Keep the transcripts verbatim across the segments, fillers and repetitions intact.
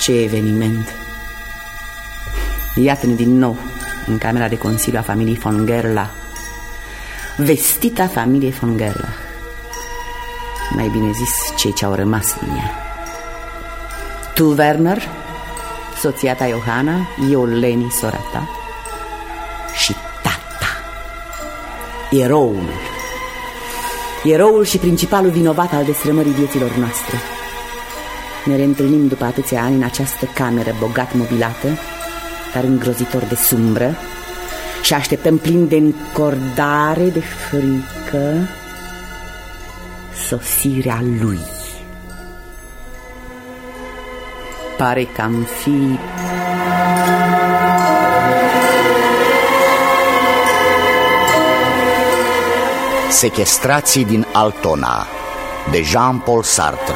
Ce eveniment! Iată-ne din nou în camera de consiliu a familiei von Gerlach, vestita familie von Gerlach, mai bine zis cei ce au rămas din ea. Tu, Werner, soția ta Johanna, eu, Leni, sora ta, și tata, eroul, eroul și principalul vinovat al destrămării vieților noastre. Ne reîntâlnim după atâția ani în această cameră bogat mobilată, dar îngrozitor de sumbră, și așteptăm plin de încordare, de frică, sosirea lui. Pare că am fi... Sechestrații din Altona, de Jean-Paul Sartre.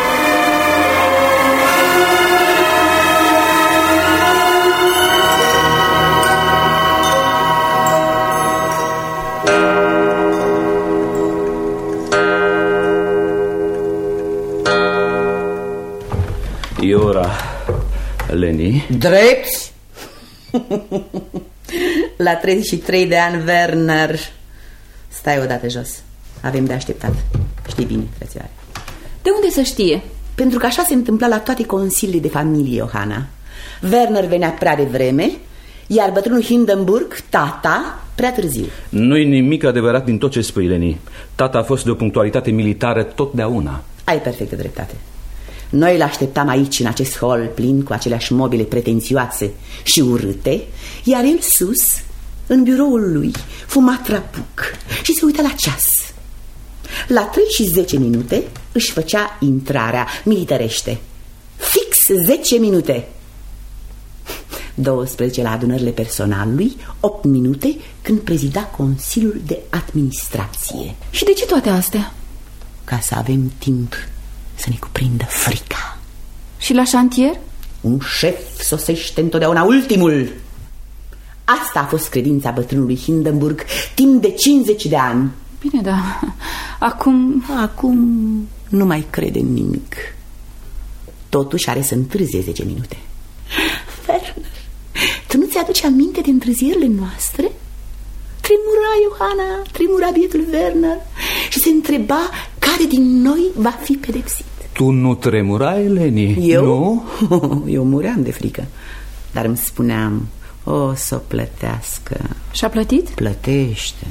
E ora, Leni. Drept? La treizeci și trei de ani, Werner. Stai odată jos. Avem de așteptat. Știi bine, frățioare. De unde să știe? Pentru că așa se întâmpla la toate consiliile de familie, Johanna. Werner venea prea devreme, iar bătrânul Hindenburg, tata, prea târziu. Nu-i nimic adevărat din tot ce spui, Leni. Tata a fost de o punctualitate militară totdeauna. Ai perfectă dreptate. Noi l-așteptam aici, în acest hol plin cu aceleași mobile pretențioase și urâte, iar el sus, în biroul lui, fuma trapuc și se uita la ceas. La trei și zece minute își făcea intrarea, militărește. Fix zece minute. douăsprezece la adunările personalului, opt minute când prezida Consiliul de Administrație. Și de ce toate astea? Ca să avem timp să ne cuprindă frica. Și la șantier? Un șef sosește întotdeauna ultimul. Asta a fost credința bătrânului Hindenburg timp de cincizeci de ani. Bine, da. Acum... Acum nu mai crede în nimic. Totuși are să întârzie zece minute. Werner, tu nu ți-aduci aminte de întârzierile noastre? Tremura Johanna, tremura bietul Werner și se întreba care din noi va fi pedepsit. Tu nu tremurai, Leni? Eu? Nu? Eu muream de frică. Dar îmi spuneam, o să o plătească. Și-a plătit? Plătește.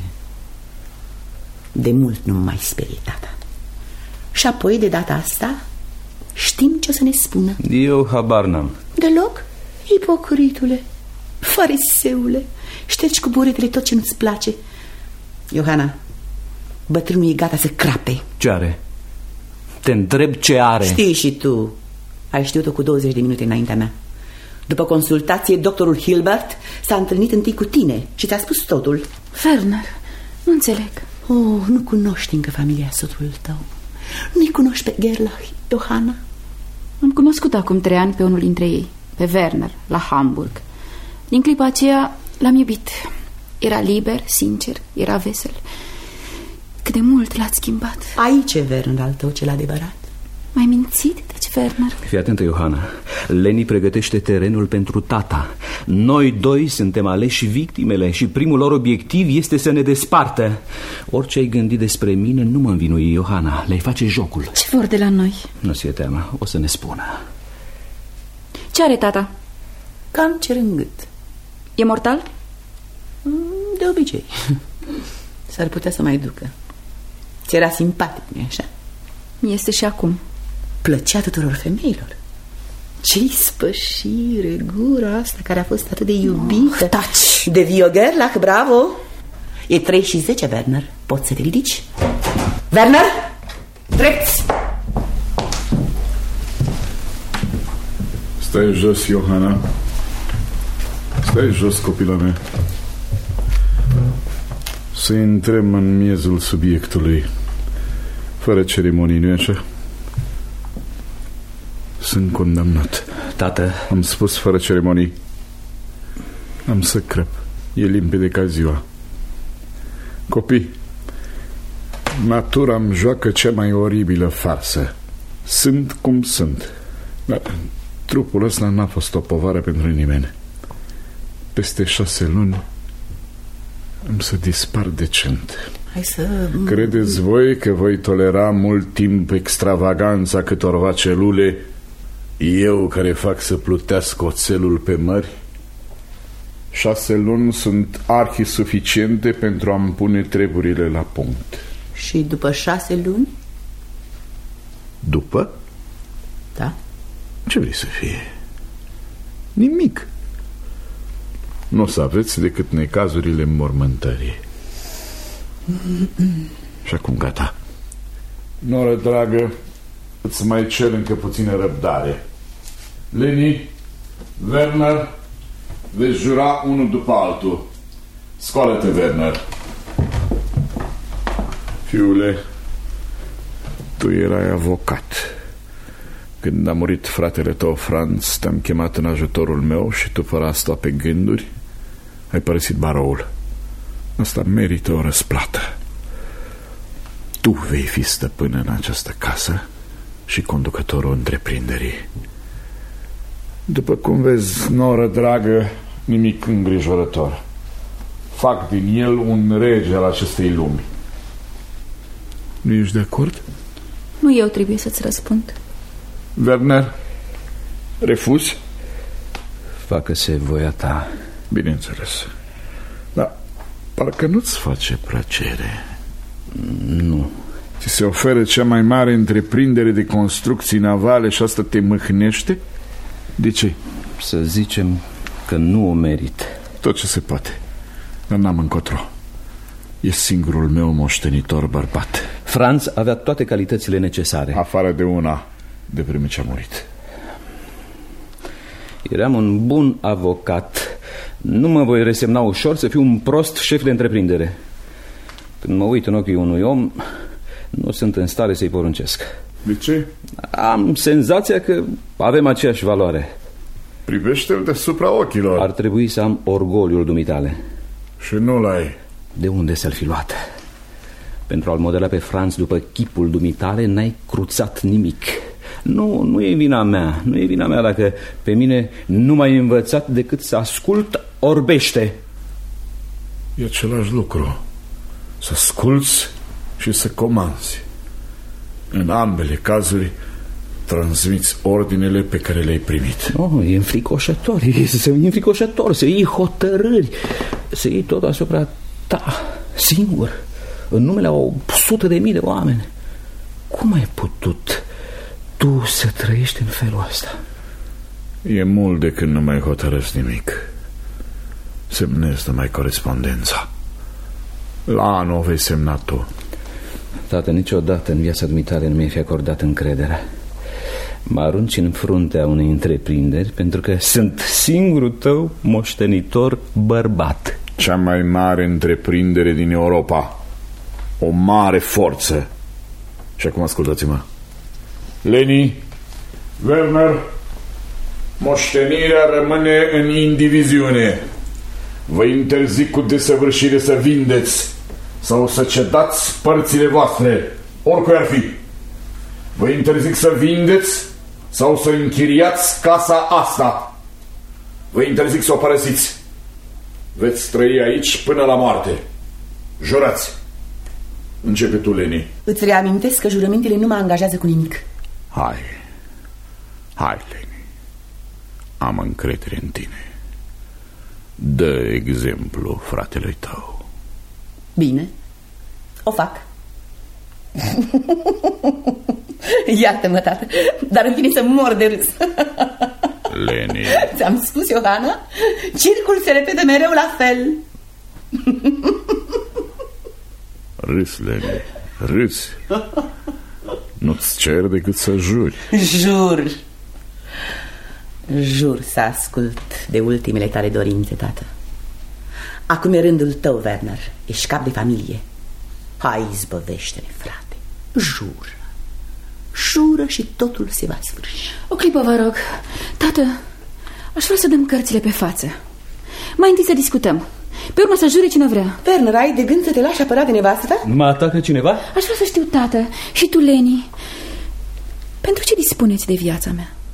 De mult nu mai sperie tata. Și apoi, de data asta, știm ce o să ne spună. Eu habar n-am. Deloc? Ipocritule, fariseule, ștergi cu buretele tot ce nu-ți place. Johanna, bătrânul e gata să crape. Ce are? Te întreb ce are. Știi și tu. Ai știut-o cu douăzeci de minute înaintea mea. După consultație, doctorul Hilbert s-a întâlnit întâi cu tine și ți-a spus totul. Werner, nu înțeleg. Oh, nu cunoști încă familia soțului tău. Nu-i cunoști pe Gerlach, Johanna? Am cunoscut acum trei ani pe unul dintre ei, pe Werner, la Hamburg. Din clipa aceea l-am iubit. Era liber, sincer, era vesel. Cât de mult l-ați schimbat. Aici e Werner al tău cel adevărat. M-ai mințit, deci, Werner? Fii atentă, Johanna. Leni pregătește terenul pentru tata. Noi doi suntem aleși victimele și primul lor obiectiv este să ne despartă. Orice ai gândit despre mine nu mă învinui, Johanna. Le-ai face jocul. Ce vor de la noi? Nu ți-e teamă, o să ne spună. Ce are tata? Cancer în gât. E mortal? De obicei. S-ar putea să mai ducă. Ți era simpatic, nu-i așa? Este și acum. Plăcea tuturor femeilor. Ce-i spășire, gura asta care a fost atât de iubită. Oh, taci! De Vio Gerlach, bravo. E trei și zece, Werner. Poți să te ridici? Werner, drepți! Stai jos, Johanna. Stai jos, copila mea. Să intrăm în miezul subiectului, fără ceremonii, nu-i așa? Sunt condamnat. Tată. Am spus fără ceremonii. Am să crăp. E limpede ca ziua. Copii, natura îmi joacă cea mai oribilă farsă. Sunt cum sunt. Dar Trupul ăsta n-a fost o povară pentru nimeni. Peste șase luni am să dispar decent. Hai să... Credeți voi că voi tolera mult timp extravaganța câtorva celule, eu care fac să plutească oțelul pe mări? Șase luni sunt arhi suficiente pentru a-mi pune treburile la punct. Și după șase luni? După? Da. Ce vrei să fie? Nimic. Nu o să aveți decât necazurile înmormântării. Și acum gata. Noră dragă, îți mai cer încă puțină răbdare. Leni, Werner, veți jura unul după altul. Scoală-te, Werner. Fiule, tu erai avocat. Când a murit fratele tău Franz, te-am chemat în ajutorul meu și tu, fără asta pe gânduri, ai părăsit baroul. Asta merită o răsplată. Tu vei fi stăpân în această casă și conducătorul întreprinderii. După cum vezi, noră dragă, nimic îngrijorător. Fac din el un rege al acestei lumi. Nu ești de acord? Nu eu trebuie să-ți răspund. Werner, refuzi? Facă-se voia ta. Bineînțeles. Dar parcă nu-ți face plăcere. Nu. Ți se oferă cea mai mare întreprindere de construcții navale și asta te mâhnește? De ce? Să zicem că nu o merit. Tot ce se poate. Dar n-am încotro. E singurul meu moștenitor bărbat. Franz avea toate calitățile necesare, afară de una, de vreme ce a murit. Eram un bun avocat. Nu mă voi resemna ușor să fiu un prost șef de întreprindere. Când mă uit în ochii unui om, nu sunt în stare să-i poruncesc. De ce? Am senzația că avem aceeași valoare. Privește-l deasupra ochilor. Ar trebui să am orgoliul dumitale. Și nu-l ai. De unde să-l fi luat? Pentru a-l modela pe Franz după chipul dumitale, n-ai cruțat nimic. Nu, nu e vina mea. Nu e vina mea dacă pe mine nu m-ai învățat decât să ascult orbește. E același lucru. Să asculți și să comanzi. În ambele cazuri transmiți ordinele pe care le-ai primit. Oh, e înfricoșător. E, e înfricoșător să iei hotărâri, să iei tot asupra ta, singur, în numele a o sută de mii de oameni. Cum ai putut tu să trăiești în felul ăsta? E mult de când nu mai hotărăști nimic. Semnezi numai corespondența. La anul o vei semna tu. Tată, niciodată în viața dumitale nu mi-ai fi acordat încrederea. Mă arunci în fruntea unei întreprinderi pentru că sunt singurul tău moștenitor bărbat. Cea mai mare întreprindere din Europa. O mare forță. Și acum ascultați-mă. Leni, Werner, moștenirea rămâne în indiviziune. Vă interzic cu desăvârșire să vindeți sau să cedați părțile voastre, oricui ar fi. Vă interzic să vindeți sau să închiriați casa asta. Vă interzic să o părăsiți. Veți trăi aici până la moarte. Jurați. Începe tu, Leni. Îți reamintesc că jurămintele nu mă angajează cu nimic. Hai. Hai, Leni. Am încredere în tine. Dă exemplu fratelui tău. Bine, o fac. Iartă-mă, tată, dar îmi vine să mor de râs. Leni. Ți-am spus, Iohana, circul se repetă mereu la fel. Râs, Leni, râs. Nu-ți cer decât să juri. Jur. Jur să ascult de ultimele tale dorințe, tată. Acum e rândul tău, Werner. Ești cap de familie. Hai, izbăvește-ne, frate. Jură. Jură și totul se va sfârși. O clipă, vă rog. Tată, aș vrea să dăm cărțile pe față. Mai întâi să discutăm. Pe urmă să jure cine vrea. Werner, ai de gând să te lași apărat de nevastă ta? Mă atacă cineva? Aș vrea să știu, tată, și tu, Leni, pentru ce dispuneți de viața mea?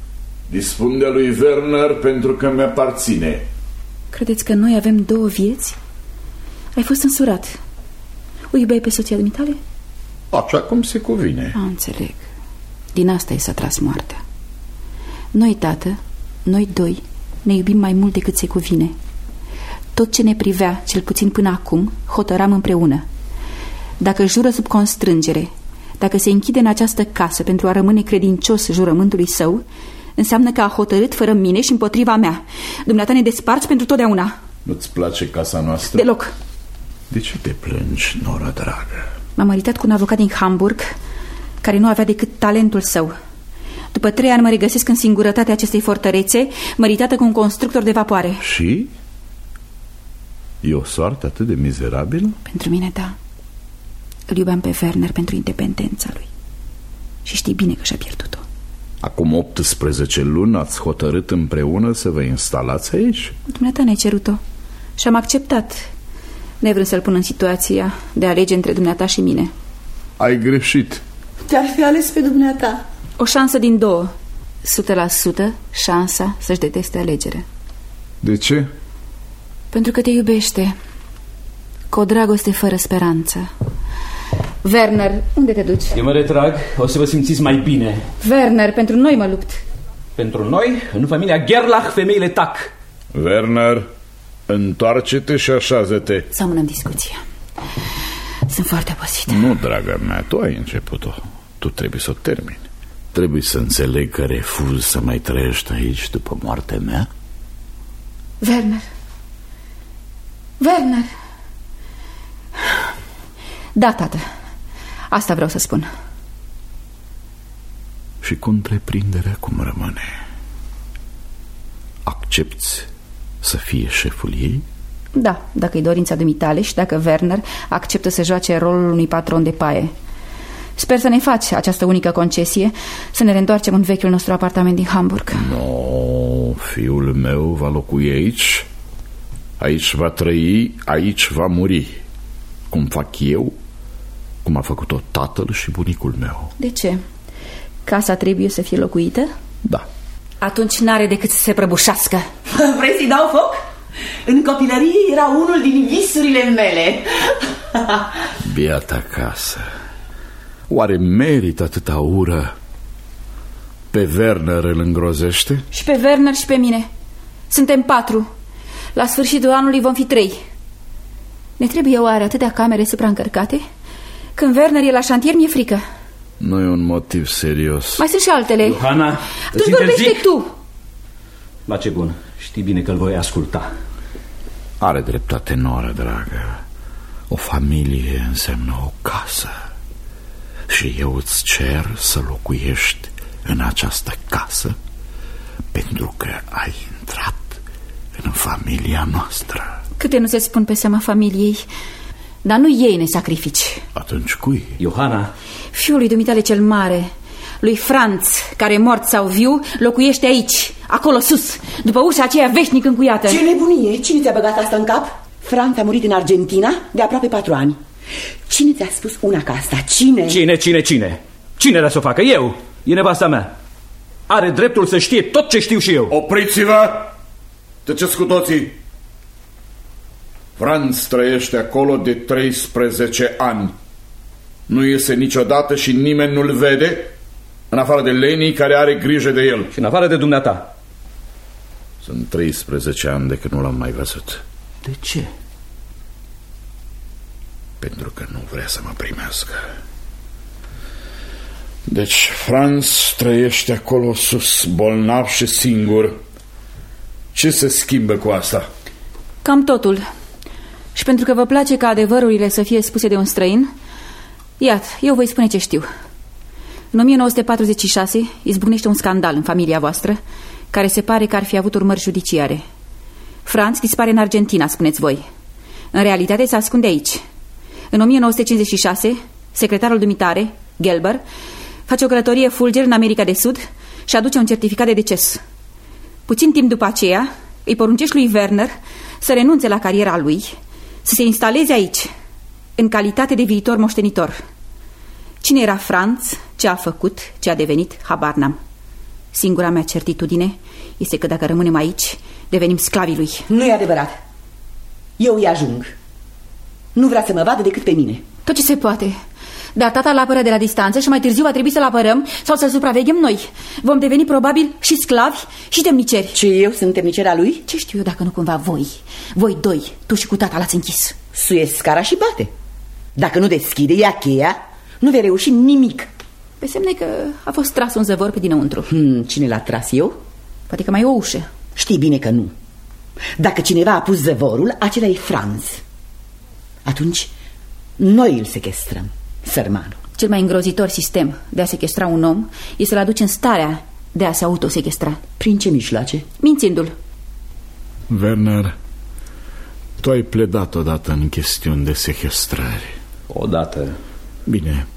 Dispun de lui Werner pentru că mi-aparține. Credeți că noi avem două vieți? Ai fost însurat. O iubeai pe soția dumitale? Așa cum se cuvine. A, înțeleg. Din asta i s-a tras moartea. Noi, tată, noi doi, ne iubim mai mult decât se cuvine. Tot ce ne privea, cel puțin până acum, hotăram împreună. Dacă jură sub constrângere, dacă se închide în această casă pentru a rămâne credincios jurământului său, înseamnă că a hotărât fără mine și împotriva mea. Dumneata ne desparți pentru totdeauna. Nu-ți place casa noastră? Deloc. De ce te plângi, Nora dragă? M-am măritat cu un avocat din Hamburg, care nu avea decât talentul său. După trei ani mă regăsesc în singurătatea acestei fortărețe, măritată cu un constructor de vapoare. Și? E o soartă atât de mizerabilă? Pentru mine, da. Îl iubeam pe Werner pentru independența lui. Și știi bine că și-a pierdut-o. Acum optsprezece luni ați hotărât împreună să vă instalați aici? Dumneata ne-ai cerut-o și am acceptat, nevrând să-l pun în situația de a alege între dumneata și mine. Ai greșit. Te-ar fi ales pe dumneata. O șansă din două. o sută la sută șansa să-și deteste alegerea. De ce? Pentru că te iubește. Cu o dragoste fără speranță. Werner, unde te duci? Eu mă retrag, o să vă simțiți mai bine. Werner, pentru noi mă lupt. Pentru noi, în familia Gerlach, femeile tac. Werner, întoarce-te și așează-te. Să amânăm discuția. Sunt foarte obosită. Nu, draga mea, tu ai început-o. Tu trebuie să o termini. Trebuie să înțeleg că refuz să mai trăiești aici după moartea mea. Werner. Werner. Da, tată. Asta vreau să spun. Și cu întreprinderea cum rămâne? Accepți să fie șeful ei? Da, dacă e dorința dumitale și dacă Werner acceptă să joace rolul unui patron de paie. Sper să ne faci această unică concesie, să ne reîntoarcem în vechiul nostru apartament din Hamburg. No, fiul meu va locui aici. Aici va trăi, aici va muri. Cum fac eu, cum a făcut-o tatăl și bunicul meu. De ce? Casa trebuie să fie locuită? Da. Atunci n-are decât să se prăbușească. Vrei să-i dau foc? În copilărie era unul din visurile mele. Biata casă. Oare merită atâta ură? Pe Werner îl îngrozește? Și pe Werner și pe mine. Suntem patru. La sfârșitul anului vom fi trei. Ne trebuie oare atâtea camere supraîncărcate? Când Werner e la șantier, mi-e frică. Nu e un motiv serios. Mai sunt și altele. Iohana, tu vorbește tu. La ce bun, știi bine că îl voi asculta. Are dreptate, Nora, dragă. O familie înseamnă o casă. Și eu îți cer să locuiești în această casă pentru că ai intrat în familia noastră. Câte nu se spun pe seama familiei, dar nu ei ne sacrifici. Atunci cui? Iohana. Fiul lui dumitale cel mare, lui Franz, care mort sau viu, locuiește aici, acolo sus, după ușa aceea veșnic încuiată. Ce nebunie! Cine ți-a băgat asta în cap? Franz a murit în Argentina de aproape patru ani. Cine ți-a spus una ca asta? Cine? Cine, cine, cine? Cine vrea să o facă? Eu! E nevasta mea. Are dreptul să știe tot ce știu și eu. Opriți-vă! Tăceți cu toții! Franz trăiește acolo de treisprezece ani. Nu iese niciodată și nimeni nu-l vede, în afară de Leni, care are grijă de el. Și în afară de dumneata. Sunt treisprezece ani de când nu l-am mai văzut. De ce? Pentru că nu vrea să mă primească. Deci Franz trăiește acolo sus, bolnav și singur. Ce se schimbă cu asta? Cam totul. Și pentru că vă place ca adevărurile să fie spuse de un străin, iată, eu voi spune ce știu. În o mie nouă sute patruzeci și șase izbucnește un scandal în familia voastră, care se pare că ar fi avut urmări judiciare. Franz dispare în Argentina, spuneți voi. În realitate se ascunde aici. În o mie nouă sute cincizeci și șase, secretarul dumitare, Gelber, face o călătorie fulger în America de Sud și aduce un certificat de deces. Puțin timp după aceea, îi poruncești lui Werner să renunțe la cariera lui, să se instaleze aici, în calitate de viitor moștenitor. Cine era Franz, ce a făcut, ce a devenit, habar n-am. Singura mea certitudine este că dacă rămânem aici, devenim sclavii lui. Nu e adevărat. Eu îi ajung. Nu vrea să mă vadă decât pe mine. Tot ce se poate. Dar tata îl apără de la distanță și mai târziu va trebui să-l apărăm sau să-l supraveghem noi. Vom deveni probabil și sclavi și temniceri. Ce, eu sunt temnicera lui? Ce știu eu dacă nu cumva voi, voi doi, tu și cu tata l-ați închis? Suiesc scara și bate. Dacă nu deschide, ia cheia, nu vei reuși nimic. Pe semne că a fost tras un zăvor pe dinăuntru. hmm, Cine l-a tras, eu? Poate că mai e o ușă. Știi bine că nu. Dacă cineva a pus zăvorul, acela e Franz. Atunci noi îl sechestrăm, sărmanul. Cel mai îngrozitor sistem de a sechestra un om e să-l aduci în starea de a se autosechestra. Prin ce mijloace? Mințindu-l. Werner, tu ai pledat odată în chestiuni de sechestrare. Odată. Bine.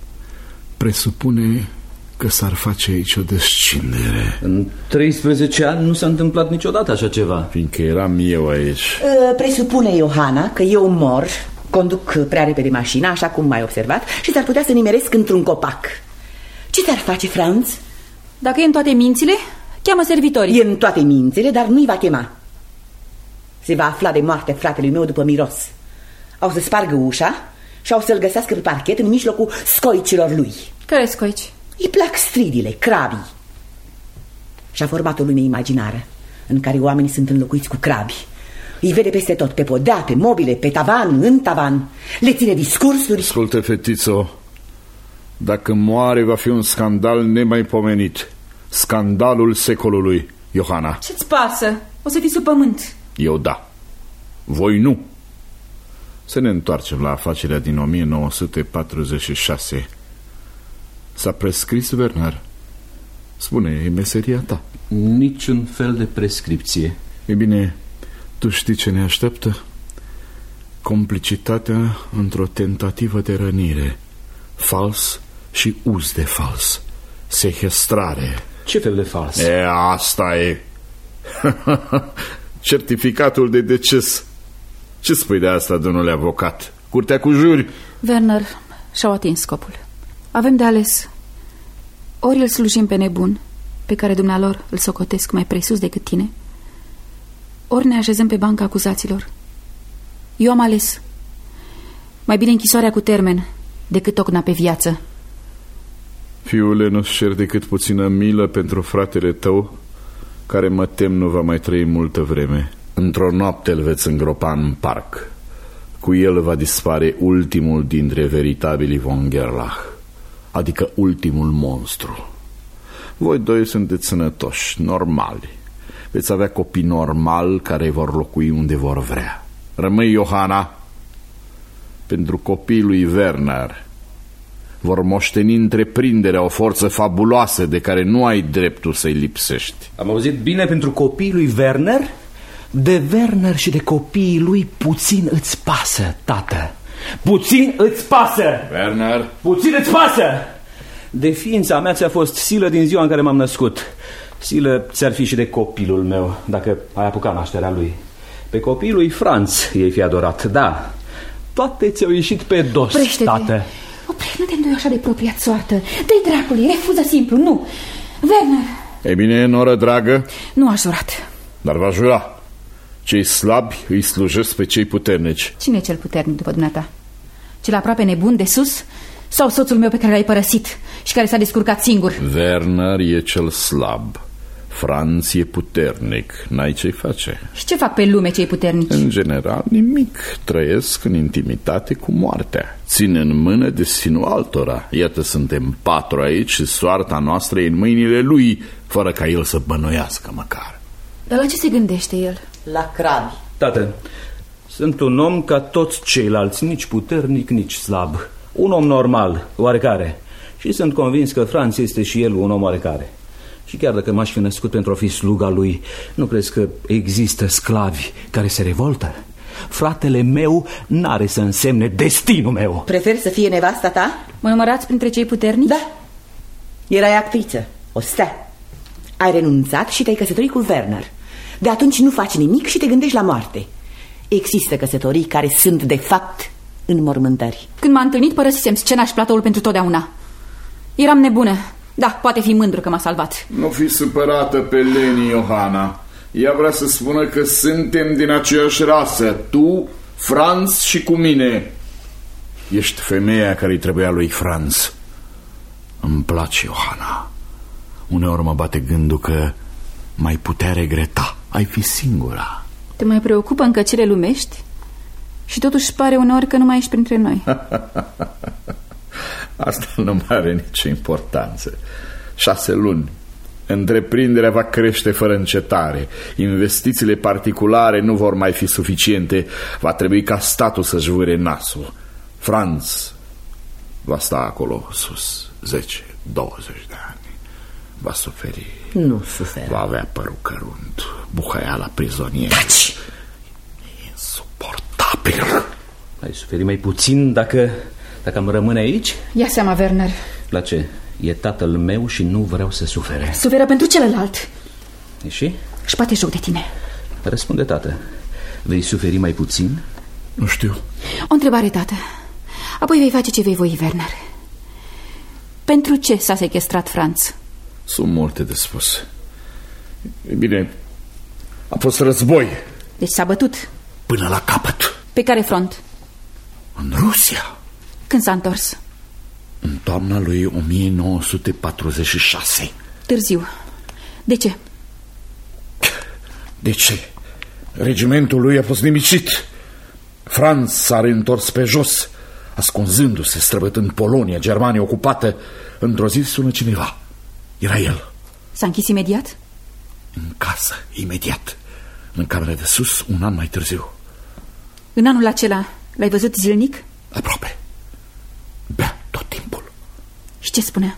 Presupune că s-ar face aici o descindere. În treisprezece ani nu s-a întâmplat niciodată așa ceva. Fiindcă eram eu aici. Presupune Johanna că eu mor, conduc prea repede mașina, așa cum m-ai observat, și s-ar putea să nimeresc într-un copac. Ce ți-ar face, Franz? Dacă e în toate mințile, cheamă servitorii. E în toate mințile, dar nu-i va chema. Se va afla de moarte fratelui meu după miros. Au să spargă ușa și au să-l găsească pe parchet în mijlocul scoicilor lui. Care scoici? Îi plac stridile, crabii. Și-a format o lume imaginară în care oamenii sunt înlocuiți cu crabi. Îi vede peste tot, pe podea, pe mobile, pe tavan, în tavan. Le ține discursuri. Ascultă, fetițo, dacă moare va fi un scandal nemaipomenit. Scandalul secolului, Johanna. Ce-ți pasă? O să fii sub pământ. Eu da. Voi nu. Să ne întoarcem la afacerea din o mie nouă sute patruzeci și șase. S-a prescris, Werner? Spune, e meseria ta. Niciun fel de prescripție. E bine, tu știi ce ne așteaptă? Complicitatea într-o tentativă de rănire, fals și uz de fals, sechestrare. Ce fel de fals? E, asta e. Certificatul de deces. Ce spui de asta, domnule avocat? Curtea cu juri? Werner și-au atins scopul. Avem de ales. Ori îl slujim pe nebun, pe care dumnealor îl socotesc mai presus decât tine, ori ne așezăm pe banca acuzaților. Eu am ales. Mai bine închisoarea cu termen decât tocna pe viață. Fiule, nu-ți cer decât puțină milă pentru fratele tău, care mă tem nu va mai trăi multă vreme. Într-o noapte îl veți îngropa în parc. Cu el va dispare ultimul dintre veritabili von Gerlach, adică ultimul monstru. Voi doi sunteți sănătoși, normali. Veți avea copii normali care vor locui unde vor vrea. Rămâi, Johanna. Pentru copiii lui Werner vor moșteni întreprinderea, o forță fabuloasă de care nu ai dreptul să-i lipsești. Am auzit bine, pentru copiii lui Werner? De Werner și de copiii lui puțin îți pasă, tată. Puțin îți pasă. Werner? Puțin îți pasă. De ființa mea ți-a fost silă din ziua în care m-am născut. Silă ți-ar fi și de copilul meu, dacă ai apucat nașterea lui. Pe copiii lui Franz ei fi adorat, da. Toate ți-au ieșit pe dos, Oprește-te. tată. Oprește, nu te îndoi așa de propriat soartă. Dă-i dracului, refuză simplu, nu. Werner. E bine, noră dragă. Nu aș jurat. Dar va jura. Cei slabi îi slujesc pe cei puternici. Cine e cel puternic după dumneata? Cel aproape nebun de sus? Sau soțul meu pe care l-ai părăsit și care s-a descurcat singur? Werner e cel slab. Franz e puternic. N-ai ce-i face. Și ce fac pe lume cei puternici? În general, nimic. Trăiesc în intimitate cu moartea. Țin în mână destinul altora. Iată, suntem patru aici și soarta noastră e în mâinile lui, fără ca el să bănuiască măcar. Dar la ce se gândește el? La crabi. Tată, sunt un om ca toți ceilalți, nici puternic, nici slab. Un om normal, oarecare. Și sunt convins că Franz este și el un om oarecare. Și chiar dacă m-aș fi născut pentru a fi sluga lui, nu crezi că există sclavi care se revoltă? Fratele meu n-are să însemne destinul meu. Preferi să fie nevasta ta? Mă numărați printre cei puternici? Da. Erai actriță, o stea. Ai renunțat și te-ai căsătorit cu Werner. De atunci nu faci nimic și te gândești la moarte. Există căsătorii care sunt de fapt înmormântări. Când m-a întâlnit, părăsisem scena și platoul pentru totdeauna. Eram nebună. Da, poate fi mândru că m-a salvat. Nu fi supărată pe Leni, Johanna. Ea vrea să spună că suntem din aceeași rasă. Tu, Franz și cu mine. Ești femeia care-i trebuia lui Franz. Îmi place, Johanna. Uneori mă bate gândul că mai putea regreta. Ai fi singura. Te mai preocupă încă cele lumești? Și totuși pare uneori că nu mai ești printre noi. Asta nu mai are nicio importanță. Șase luni. Întreprinderea va crește fără încetare. Investițiile particulare nu vor mai fi suficiente. Va trebui ca statul să-și vâre nasul. Franz va sta acolo sus zece douăzeci de ani. Va suferi. Nu suferă. Va avea părul cărunt, buhaiala prizonier. Taci! E insuportabil. Ai suferi mai puțin dacă, dacă am rămâne aici? Ia seama, Werner. La ce? E tatăl meu și nu vreau să sufere. Suferă pentru celălalt. E și? Și bate joc de tine. Răspunde, tată. Vei suferi mai puțin? Nu știu. O întrebare, tată. Apoi vei face ce vei voi, Werner. Pentru ce s-a sequestrat Franz? Sunt multe de spus. E bine, a fost război. Deci s-a bătut. Până la capăt. Pe care front? În Rusia. Când s-a întors? În toamna lui o mie nouă sute patruzeci și șase. Târziu. De ce? De ce? Regimentul lui a fost nimicit. Franz s-a reîntors pe jos, ascunzându-se, străbătând Polonia, Germania ocupată. Într-o zi sună cineva. Era el. S-a închis imediat? În casă, imediat. În camera de sus, un an mai târziu. În anul acela l-ai văzut zilnic? Aproape. Bea tot timpul. Și ce spunea?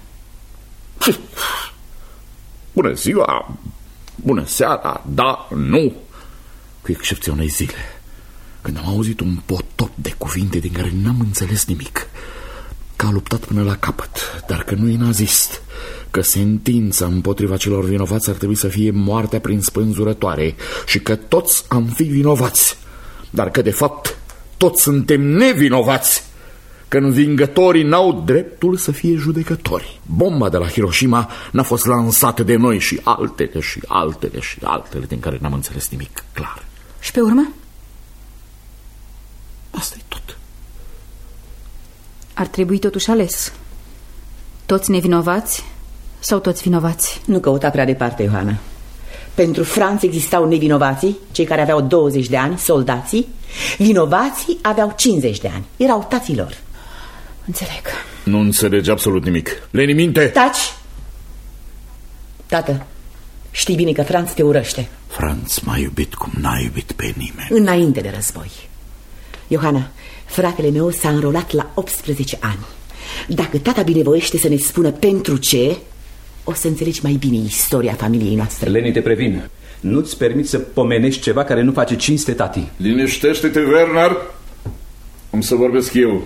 Bună ziua, bună seara, da, nu. Cu excepția unei zile, când am auzit un potop de cuvinte din care n-am înțeles nimic. Că a luptat până la capăt, dar că nu e nazist. Că sentința împotriva celor vinovați ar trebui să fie moartea prin spânzurătoare. Și că toți am fi vinovați. Dar că de fapt toți suntem nevinovați. Că învingătorii n-au dreptul să fie judecători. Bomba de la Hiroshima n-a fost lansată de noi. Și altele și altele și altele din care n-am înțeles nimic clar. Și pe urmă? Asta e tot. Ar trebui totuși ales. Toți nevinovați sau toți vinovați? Nu căuta prea departe, Ioana. Pentru Franz existau nevinovații, cei care aveau douăzeci de ani, soldații. Vinovații aveau cincizeci de ani, erau tații lor. Înțeleg. Nu înțelegi absolut nimic. Leni, minte! Taci! Tată, știi bine că Franz te urăște. Franz m-a iubit cum n-a iubit pe nimeni. Înainte de război. Iohana, fratele meu s-a înrolat la optsprezece ani. Dacă tata binevoiește să ne spună pentru ce, o să înțelegi mai bine istoria familiei noastre. Leni, te previn. Nu-ți permiți să pomenești ceva care nu face cinste tati. Liniștește-te, Werner. Am să vorbesc eu.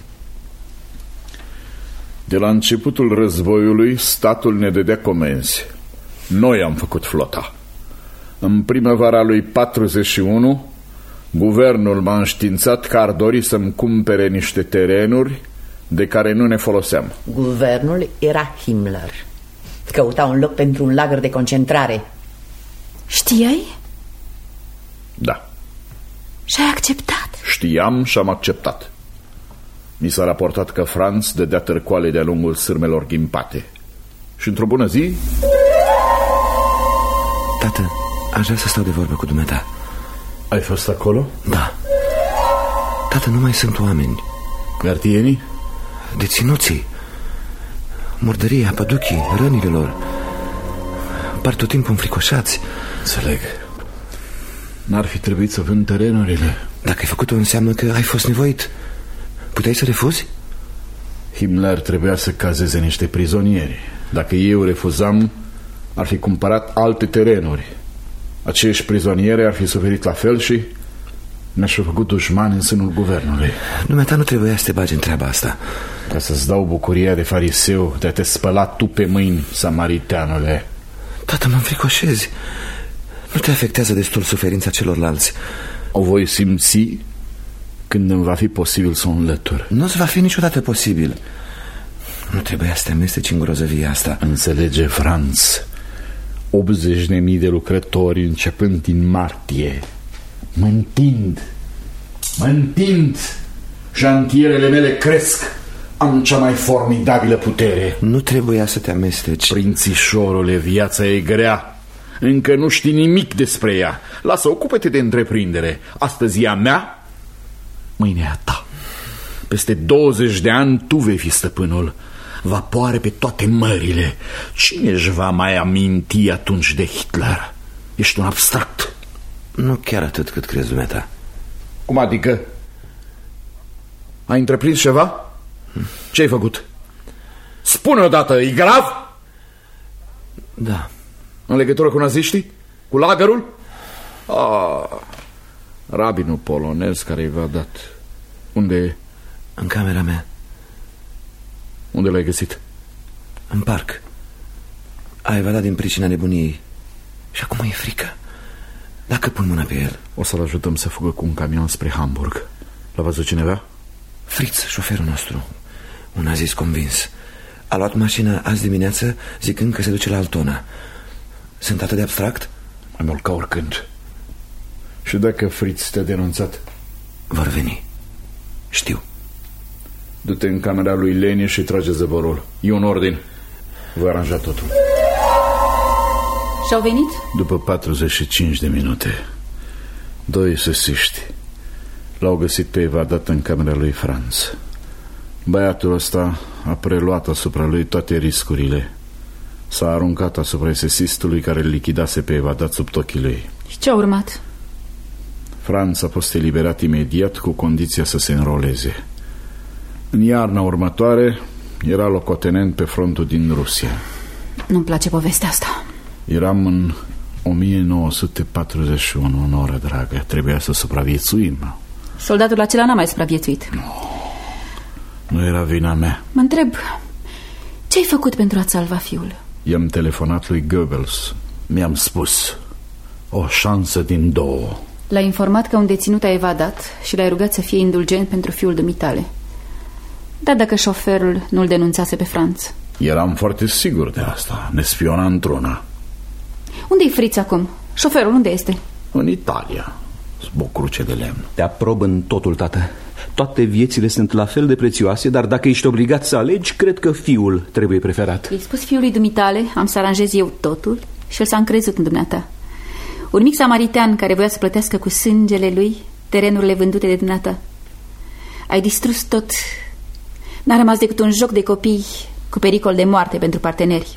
De la începutul războiului, statul ne dădea comenzi. Noi am făcut flota. În primăvara lui patruzeci și unu, guvernul m-a înștiințat că ar dori să-mi cumpere niște terenuri de care nu ne foloseam. Guvernul era Himmler. Căuta un loc pentru un lagăr de concentrare. Știai? Da. Și ai acceptat? Știam și am acceptat. Mi s-a raportat că Franz dădea târcoale de-a lungul sârmelor ghimpate. Și într-o bună zi... Tată, aș vrea să stau de vorbă cu dumneata. Ai fost acolo? Da. Tată, nu mai sunt oameni. Gardienii? Deținuții, murdăria, păduchii, rănile lor. Par tot timpul înfricoșați. Înțeleg. N-ar fi trebuit să vând terenurile. Dacă ai făcut-o, înseamnă că ai fost nevoit. Puteai să refuzi? Himmler trebuia să cazeze niște prizonieri. Dacă eu refuzam, ar fi cumpărat alte terenuri. Acești prizonieri ar fi suferit la fel și ne-aș fi făcut dușmani în sânul guvernului. Dumneata nu trebuia să te bagi în treaba asta. Ca să-ți dau bucuria de fariseu de a te spăla tu pe mâini, samariteanule. Tată, mă înfricoșezi. Nu te afectează destul suferința celorlalți. O voi simți când îmi va fi posibil să o înlătur. Nu-ți va fi niciodată posibil. Nu trebuia să te amesteci în grozăvia asta. Înțelege, Franz, optzeci de mii de lucrători începând din martie. Mă întind, mă întind. Șantierele mele cresc. Am cea mai formidabilă putere. Nu trebuia să te amesteci. Prințișorule, viața e grea. Încă nu știi nimic despre ea. Lasă, ocupă-te de întreprindere. Astăzi e a mea, mâine e a ta. Peste douăzeci de ani tu vei fi stăpânul. Vapoare pe toate mările. Cine își va mai aminti atunci de Hitler? Ești un abstract. Nu chiar atât cât crezi dumneata. Cum adică? Ai întreprins ceva? Ce ai făcut? Spune odată, e grav? Da. În legătură cu naziștii? Cu lagărul? Ah, rabinul polonez care i-a dat. Unde e? În camera mea. Unde l-ai găsit? În parc. A evadat din pricina nebuniei. Și acum e frică. Dacă pun mâna pe el. O să-l ajutăm să fugă cu un camion spre Hamburg. L-a văzut cineva? Fritz, șoferul nostru. Un nazist convins. A luat mașina azi dimineață zicând că se duce la Altona. Sunt atât de abstract? Mai mult ca oricând. Și dacă Fritz te-a denunțat? Vor veni. Știu. Du-te în camera lui Leni și trage zăvorul. E un ordin. Voi aranja totul. Și-au venit? După patruzeci și cinci de minute. Doi sesiști l-au găsit pe evadat în camera lui Franz. Băiatul ăsta a preluat asupra lui toate riscurile. S-a aruncat asupra sesistului care îl lichidase pe evadat sub ochii lui. Și ce a urmat? Franz a fost eliberat imediat cu condiția să se înroleze. În iarna următoare era locotenent pe frontul din Rusia. Nu-mi place povestea asta. Eram în o mie nouă sute patruzeci și unu, în oră dragă. Trebuia să supraviețuim. Soldatul acela n-a mai supraviețuit. Nu, nu era vina mea. Mă întreb, ce-ai făcut pentru a-ți salva fiul? I-am telefonat lui Goebbels. Mi-am spus, o șansă din două. L-ai informat că un deținut a evadat și l-ai rugat să fie indulgent pentru fiul dumitale. Dar dacă șoferul nu-l denunțase pe Franz? Eram foarte sigur de asta. Ne spiona într-una. Unde-i Fritz acum? Șoferul unde este? În Italia, sub o cruce de lemn. Te aprob în totul, tată. Toate viețile sunt la fel de prețioase, dar dacă ești obligat să alegi, cred că fiul trebuie preferat. I-ai spus fiului dumitale, am să aranjez eu totul, și el s-a încrezut în dumneata. Un mic samaritean care voia să plătească cu sângele lui terenurile vândute de dumneata. Ai distrus tot. N-a rămas decât un joc de copii cu pericol de moarte pentru parteneri.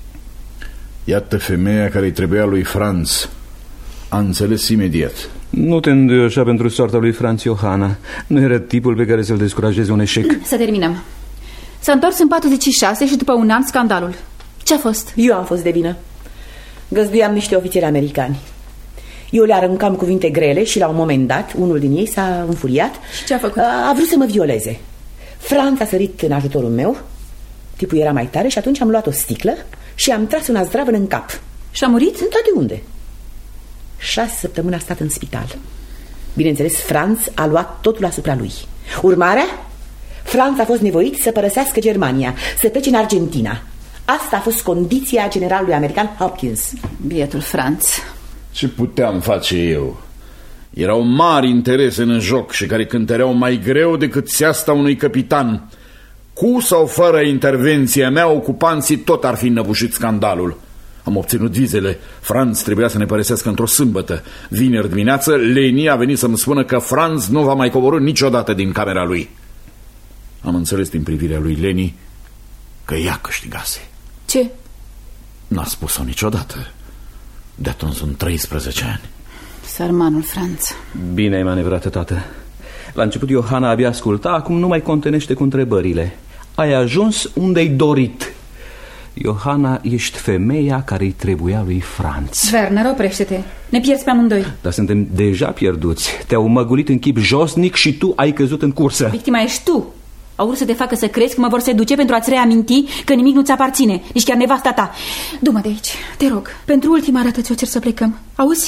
Iată femeia care îi trebuia lui Franz. A înțeles imediat. Nu te înduioșa pentru soarta lui Franz, Johanna. Nu era tipul pe care să-l descurajeze un eșec. Să terminăm. S-a întors în patruzeci și șase și după un an scandalul. Ce-a fost? Eu am fost de vină. Găzduiam niște ofițeri americani. Eu le aruncam cuvinte grele și la un moment dat unul din ei s-a înfuriat. Și ce a făcut? A, a vrut să mă violeze. Franz a sărit în ajutorul meu. Tipul era mai tare și atunci am luat o sticlă și am tras una zdravăn în cap. Și a murit? În toate unde. Șase săptămâni a stat în spital. Bineînțeles, Franz a luat totul asupra lui. Urmarea? Franz a fost nevoit să părăsească Germania, să plece în Argentina. Asta a fost condiția generalului american Hopkins. Bietul Franz. Ce puteam face eu? Erau mari interese în joc și care cântăreau mai greu decât seasta unui capitan. Cu sau fără intervenția mea, ocupanții tot ar fi înăbușit scandalul. Am obținut vizele. Franz trebuia să ne părăsească într-o sâmbătă. Vineri dimineață, Leni a venit să-mi spună că Franz nu va mai coborî niciodată din camera lui. Am înțeles din privirea lui Leni că ea câștigase. Ce? N-a spus-o niciodată. De atunci sunt treisprezece ani. Sărmanul Franz. Bine ai manevrat, tată. La început Johanna abia asculta, acum nu mai contenește cu întrebările. Ai ajuns unde-ai dorit. Johanna, ești femeia care-i trebuia lui Franz. Werner, oprește-te. Ne pierzi pe amândoi. Dar suntem deja pierduți. Te-au măgulit în chip josnic și tu ai căzut în cursă. Victima ești tu. Au vrut să te facă să crezi că mă vor seduce pentru a-ți reaminti că nimic nu-ți aparține, nici chiar nevasta ta. Du-mă de aici, te rog. Pentru ultima dată ți-o cer să plecăm. Auzi?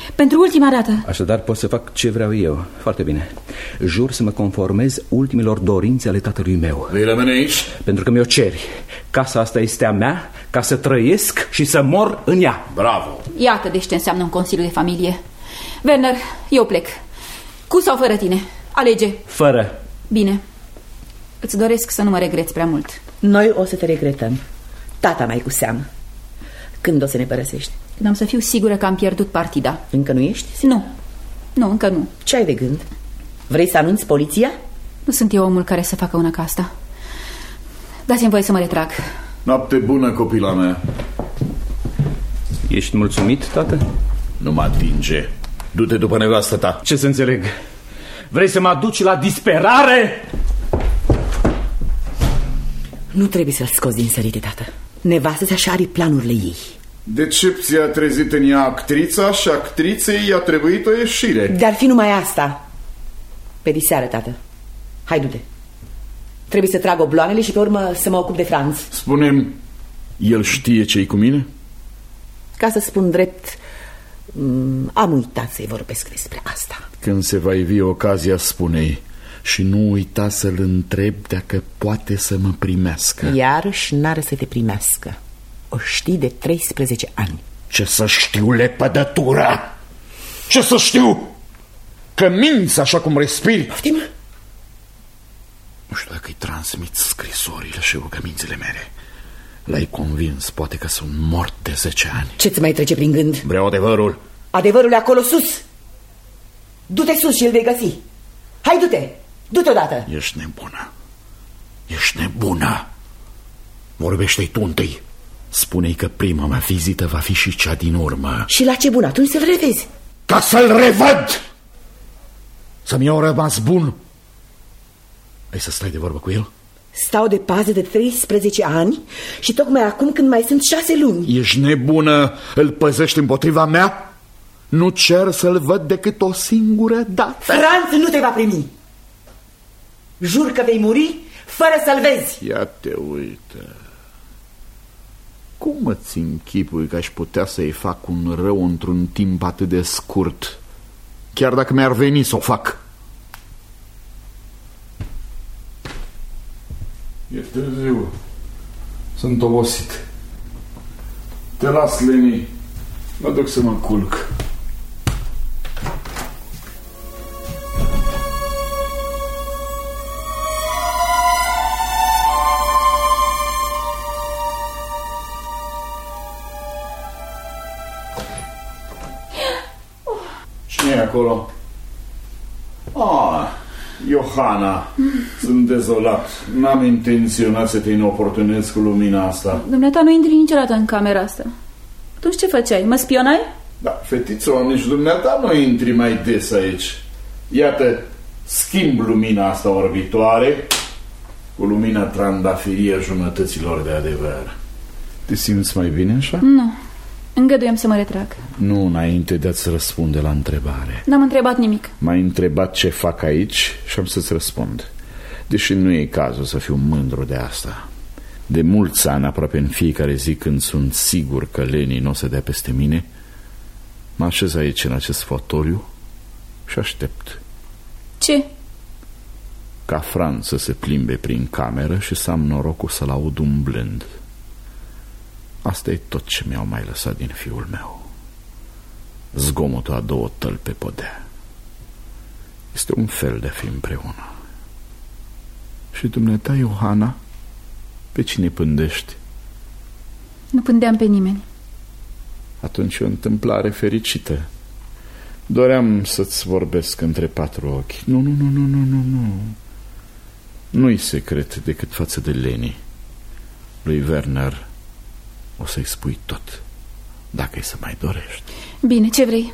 Pentru ultima dată. Așadar pot să fac ce vreau eu. Foarte bine. Jur să mă conformez ultimilor dorințe ale tatălui meu. Vei rămâne aici? Pentru că mi-o ceri. Casa asta este a mea, ca să trăiesc și să mor în ea. Bravo! Iată deci ce înseamnă un consiliu de familie. Werner, eu plec. Cu sau fără tine? Alege. Fără. Bine. Îți doresc să nu mă regreți prea mult. Noi o să te regretăm. Tata mai cu seamă. Când o să ne părăsești? Când am să fiu sigură că am pierdut partida. Încă nu ești? Nu. Nu, încă nu. Ce ai de gând? Vrei să anunți poliția? Nu sunt eu omul care să facă una ca asta. Dați-mi voie să mă retrag. Noapte bună, copila mea. Ești mulțumit, tată? Nu mă atinge. Du-te după nevastă ta. Ce să înțeleg? Vrei să mă aduci la disperare? Nu trebuie să-l scoți din sărite, tată. Nevastă așa are planurile ei. Decepția a trezit în ea actrița și actriței i-a trebuit o ieșire. Dar fi numai asta. Pe diseară, tată. Hai, du-te. Trebuie să trag obloanele și pe urmă să mă ocup de Franz. Spune-mi, el știe ce-i cu mine? Ca să spun drept, am uitat să-i vorbesc despre asta. Când se va ivi ocazia, spune-i. Și nu uita să-l întreb dacă poate să mă primească. Iarăși n-are să te primească. O știi de treisprezece ani. Ce să știu, lepădătura? Ce să știu? Că minți așa cum respiri? Poftim? Nu știu dacă îi transmit scrisorile și rugămințile mele. L-ai convins, poate că sunt mort de zece ani. Ce-ți mai trece prin gând? Vreau adevărul. Adevărul e acolo sus. Du-te sus și îl vei găsi. Hai, du-te, du-te odată. Ești nebună. Ești nebună. Vorbește-i tu întâi. Spune-i că prima mea vizită va fi și cea din urmă. Și la ce bun? Atunci să-l revezi. Ca să-l revăd! Să-mi iau rămas bun. Ai să stai de vorbă cu el? Stau de pază de treisprezece ani și tocmai acum când mai sunt șase luni. Ești nebună? Îl păzești împotriva mea? Nu cer să-l văd decât o singură dată. Franz nu te va primi. Jur că vei muri fără să-l vezi. Ia te uită. Cum îți închipui că aș putea să-i fac un rău într-un timp atât de scurt? Chiar dacă mi-ar veni să o fac. E târziu. Sunt obosit. Te las, Leni. Mă duc să mă culc. Cine e acolo? Ah, Johanna. Sunt dezolat. N-am intenționat să te inoportunez cu lumina asta. Dumneata nu intri niciodată în camera asta. Atunci ce făceai? Mă spionai? Da, fetițo, nici dumneata nu intri mai des aici. Iată, schimb lumina asta orbitoare cu lumina trandafirie a jumătăților de adevăr. Te simți mai bine așa? Nu. Îngăduiem să mă retrag. Nu înainte de a-ți răspunde la întrebare. N-am întrebat nimic. M-ai întrebat ce fac aici și am să-ți răspund. Deși nu e cazul să fiu mândru de asta. De mulți ani, aproape în fiecare zi, când sunt sigur că Leni nu o să dea peste mine, mă așez aici în acest fotoliu și aștept. Ce? Ca Franz să se plimbe prin cameră și să am norocul să-l aud umblând. Asta e tot ce mi-au mai lăsat din fiul meu. Zgomotul a două tăli pe podea. Este un fel de a fi împreună. Și dumneata, Johanna, pe cine pândești? Nu pândeam pe nimeni. Atunci e o întâmplare fericită. Doream să-ți vorbesc între patru ochi. Nu, nu, nu, nu, nu, nu, nu. Nu-i secret decât față de Leni. Lui Werner o să-i spui tot, dacă-i să mai dorești. Bine, ce vrei?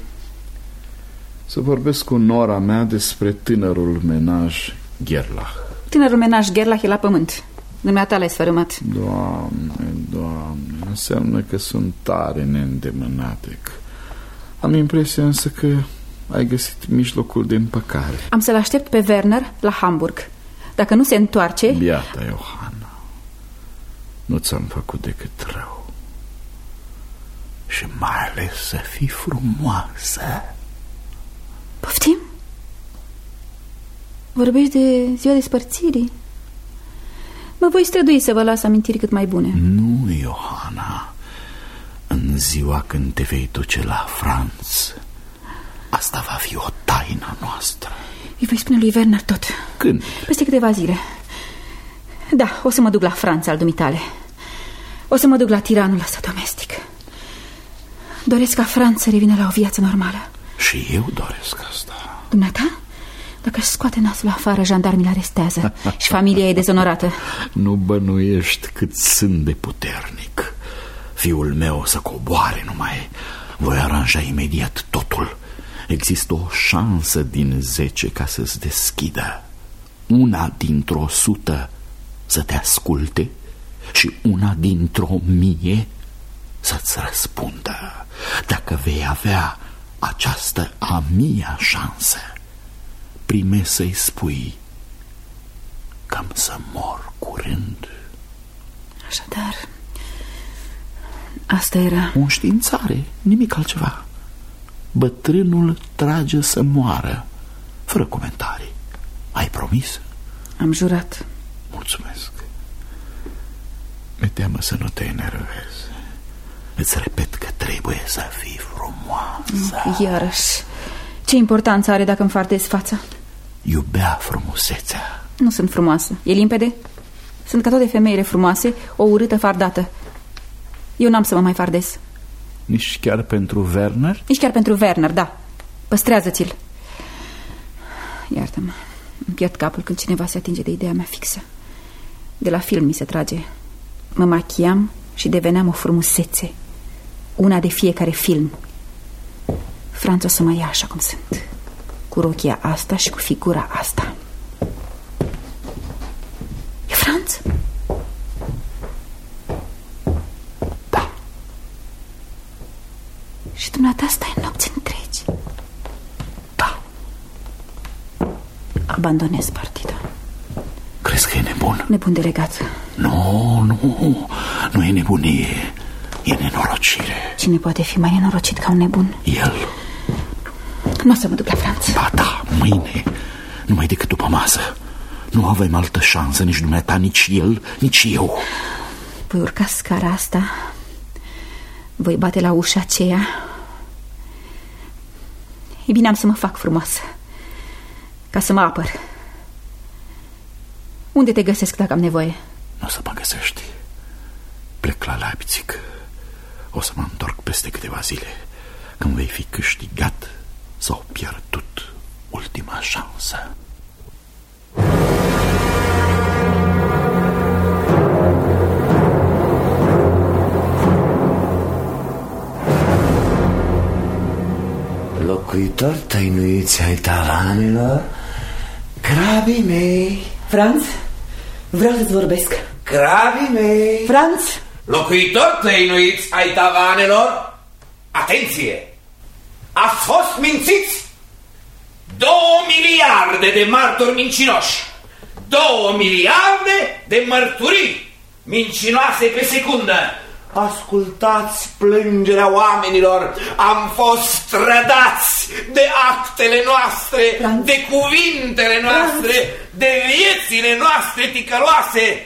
Să vorbesc cu nora mea despre tânărul menaj Gerlach. Tânărul menaj Gerlach e la pământ. Dumneata l-ai sfărâmat. Doamne, Doamne, înseamnă că sunt tare neîndemânate. Am impresia însă că ai găsit mijlocul de împăcare. Am să-l aștept pe Werner la Hamburg. Dacă nu se întoarce... Biata Johanna, nu ți-am făcut decât rău. și mai ales să fii frumoasă. Poftim? Vorbești de ziua despărțirii? Mă voi strădui să vă las amintiri cât mai bune. Nu, Iohana. În ziua când te vei duce la Franț, asta va fi o taină noastră. Îi voi spune lui Werner tot. Când? Peste câteva zile. Da, o să mă duc la Franța al dumitale. O să mă duc la tiranul ăsta domestic. Doresc ca Franța să revină la o viață normală. Și eu doresc asta. Dumneata? Dacă își scoate nasul afară, jandarmii l-arestează și familia e dezonorată. Nu bănuiești cât sunt de puternic. Fiul meu o să coboare numai. Voi aranja imediat totul. Există o șansă din zece ca să-ți deschidă. Una dintr-o sută să te asculte și una dintr-o mie să-ți răspundă. Dacă vei avea această a mia șansă, prime să-i spui că am să mor curând. Așadar, asta era o înștiințare, nimic altceva. Bătrânul trage să moară, fără comentarii. Ai promis? Am jurat. Mulțumesc. Mi-e teamă să nu te enervezi. Îți repet că trebuie să fii frumoasă. Iarăși, ce importanță are dacă îmi fardez fața? Iubea frumusețea. Nu sunt frumoasă, e limpede? Sunt ca toate femeile frumoase, o urâtă fardată. Eu n-am să mă mai fardez. Nici chiar pentru Werner? Nici chiar pentru Werner, da. Păstrează-ți-l. Iartă-mă, îmi pierd capul când cineva se atinge de ideea mea fixă. De la film mi se trage. Mă machiam și deveneam o frumusețe, una de fiecare film. Franț o să mă ia așa cum sunt, cu rochia asta și cu figura asta. E Franț? Da. Și dumneata stai nopți întregi? Da. Abandonez partida. Crezi că e nebun? Nebun delegat. Nu, nu, nu e nebunie, e nenorocire. Cine poate fi mai nenorocit ca un nebun? El. Nu o să mă duc la Franța. Ba da, mâine, numai decât după masă. Nu avem altă șansă, nici dumneata, nici el, nici eu. Voi urca scara asta, voi bate la ușa aceea. E bine, am să mă fac frumoasă, ca să mă apăr. Unde te găsesc dacă am nevoie? Nu o să mă găsești. Plec la Leipzig. O să mă întorc peste câteva zile, când vei fi câștigat sau pierdut ultima șansă. Locuitori tăinuiți ai tavanelor, crabii mei. Franț, vreau să-ți vorbesc. Crabii mei. Franț! Locuitori tăinuiți ai tavanelor, atenție! Ați fost mințiți! Două miliarde de martori mincinoși, două miliarde de mărturii mincinoase pe secundă. Ascultați plângerea oamenilor. Am fost strădați de actele noastre, Franț, de cuvintele noastre, Franț, de viețile noastre ticăloase.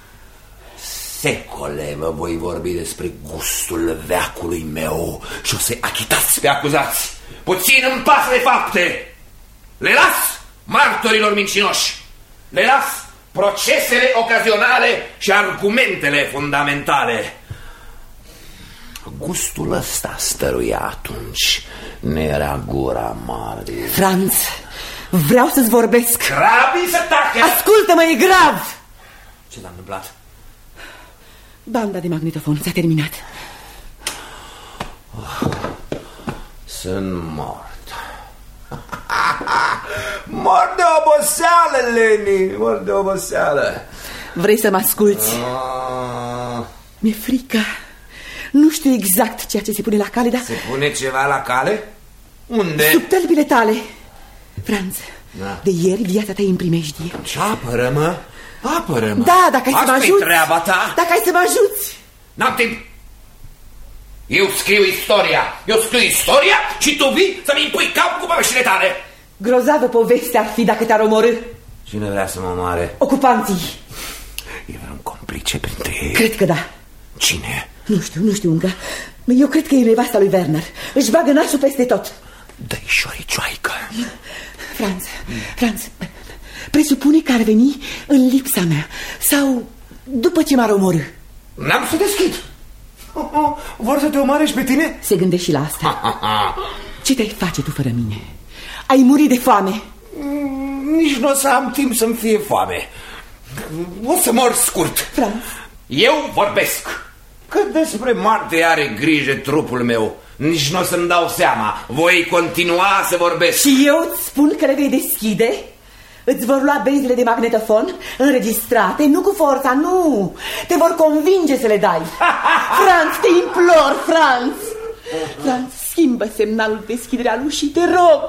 Secole vă voi vorbi despre gustul veacului meu și o să-i achitați pe acuzați. Puțin îmi pasă de fapte. Le las martorilor mincinoși. Le las procesele ocazionale și argumentele fundamentale. Gustul ăsta stăruia atunci. Ne era gura mare. Franț, vreau să-ți vorbesc. Crabii să tacă. Ascultă-mă, e grav. Ce s-a întâmplat? Banda de magnetofon s-a terminat. Oh, sunt mort. Mor de oboseală, Leni. Mor de oboseală. Vrei să mă asculți? Ah. Mi-e frică. Nu știu exact ceea ce se pune la cale, dar... Se pune ceva la cale? Unde? Sub tălpile tale. Franț, da. De ieri viața ta e în primejdie. Ce apără-mă? Apără-mă. Da, dacă ai să mă ajuți. Asta-i treaba ta. Dacă ai să mă ajuți. N-am timp. Eu scriu istoria, eu scriu istoria și tu vii să-mi impui cap cu poveștile tale. Grozavă poveste ar fi dacă te-ar omorî. Cine vrea să mă omoare? Ocupanții. E vreun complice printre ei? Cred că da. Cine? Nu știu, nu știu încă. Eu cred că e nevasta lui Werner. Își bagă nasul peste tot. Dă-i șoricioaică. Franz, Franz, presupune că ar veni în lipsa mea sau după ce m-ar omorâ. N-am să deschid. Vor să te omoare și pe tine? Se gândește și la asta. Ce te-ai face tu fără mine? Ai murit de foame. Nici nu o să am timp să-mi fie foame. O să mor scurt. Franz. Eu vorbesc. Cât despre moarte are grijă trupul meu, nici nu o să-mi dau seama. Voi continua să vorbesc. Și eu îți spun că le vei deschide. Îți vor lua benzile de magnetofon înregistrate, nu cu forța, nu. Te vor convinge să le dai. Franz, te implor, Franz. Franz, schimbă semnalul de deschidere al ușii, te rog.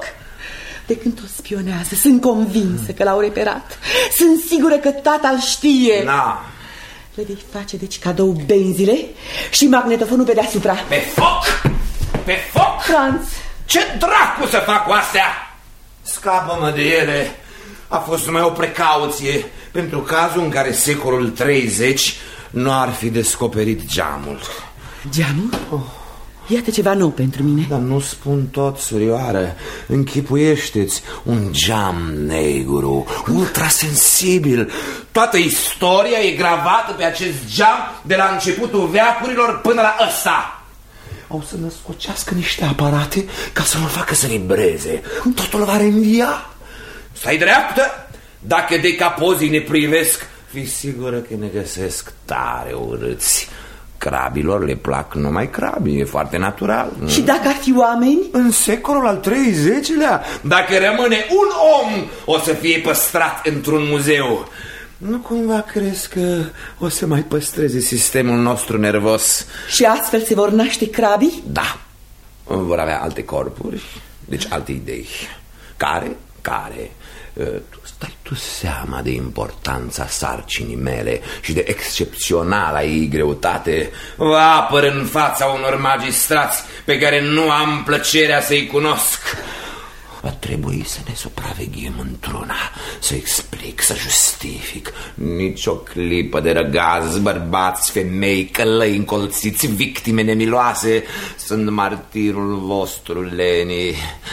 De când o spionează, sunt convinsă că l-au reperat. Sunt sigură că tata-l știe. Na. Le vei face deci cadou benzile și magnetofonul pe deasupra. Pe foc! Pe foc! Franz! Ce dracu să fac cu astea? Scapă-mă de ele. A fost numai o precauție pentru cazul în care secolul treizeci nu ar fi descoperit geamul. Geamul? Oh. Iată ceva nou pentru mine. Dar nu spun tot, surioară. Închipuiește-ți un geam negru, ultrasensibil. Toată istoria e gravată pe acest geam de la începutul veacurilor până la ăsta. Au să născocească niște aparate ca să nu facă să vibreze. Totul va reînvia. Stai dreaptă. Dacă decapozii ne privesc, fi sigură că ne găsesc tare urâți. Crabilor le plac numai crabii, e foarte natural. Și dacă ar fi oameni? În secolul al treizecilea, dacă rămâne un om, o să fie păstrat într-un muzeu. Nu cumva crezi că o să mai păstreze sistemul nostru nervos? Și astfel se vor naște crabii? Da, vor avea alte corpuri, deci alte idei. Care? Care? Tu stai tu seama de importanța sarcinii mele și de excepționala ei greutate. Vă apăr în fața unor magistrați pe care nu am plăcerea să-i cunosc. Va trebui să ne supraveghem într-una, să explic, să justific. Nici o clipă de răgaz, bărbați, femei, călăi încolțiți, victime nemiloase. Sunt martirul vostru, Leni.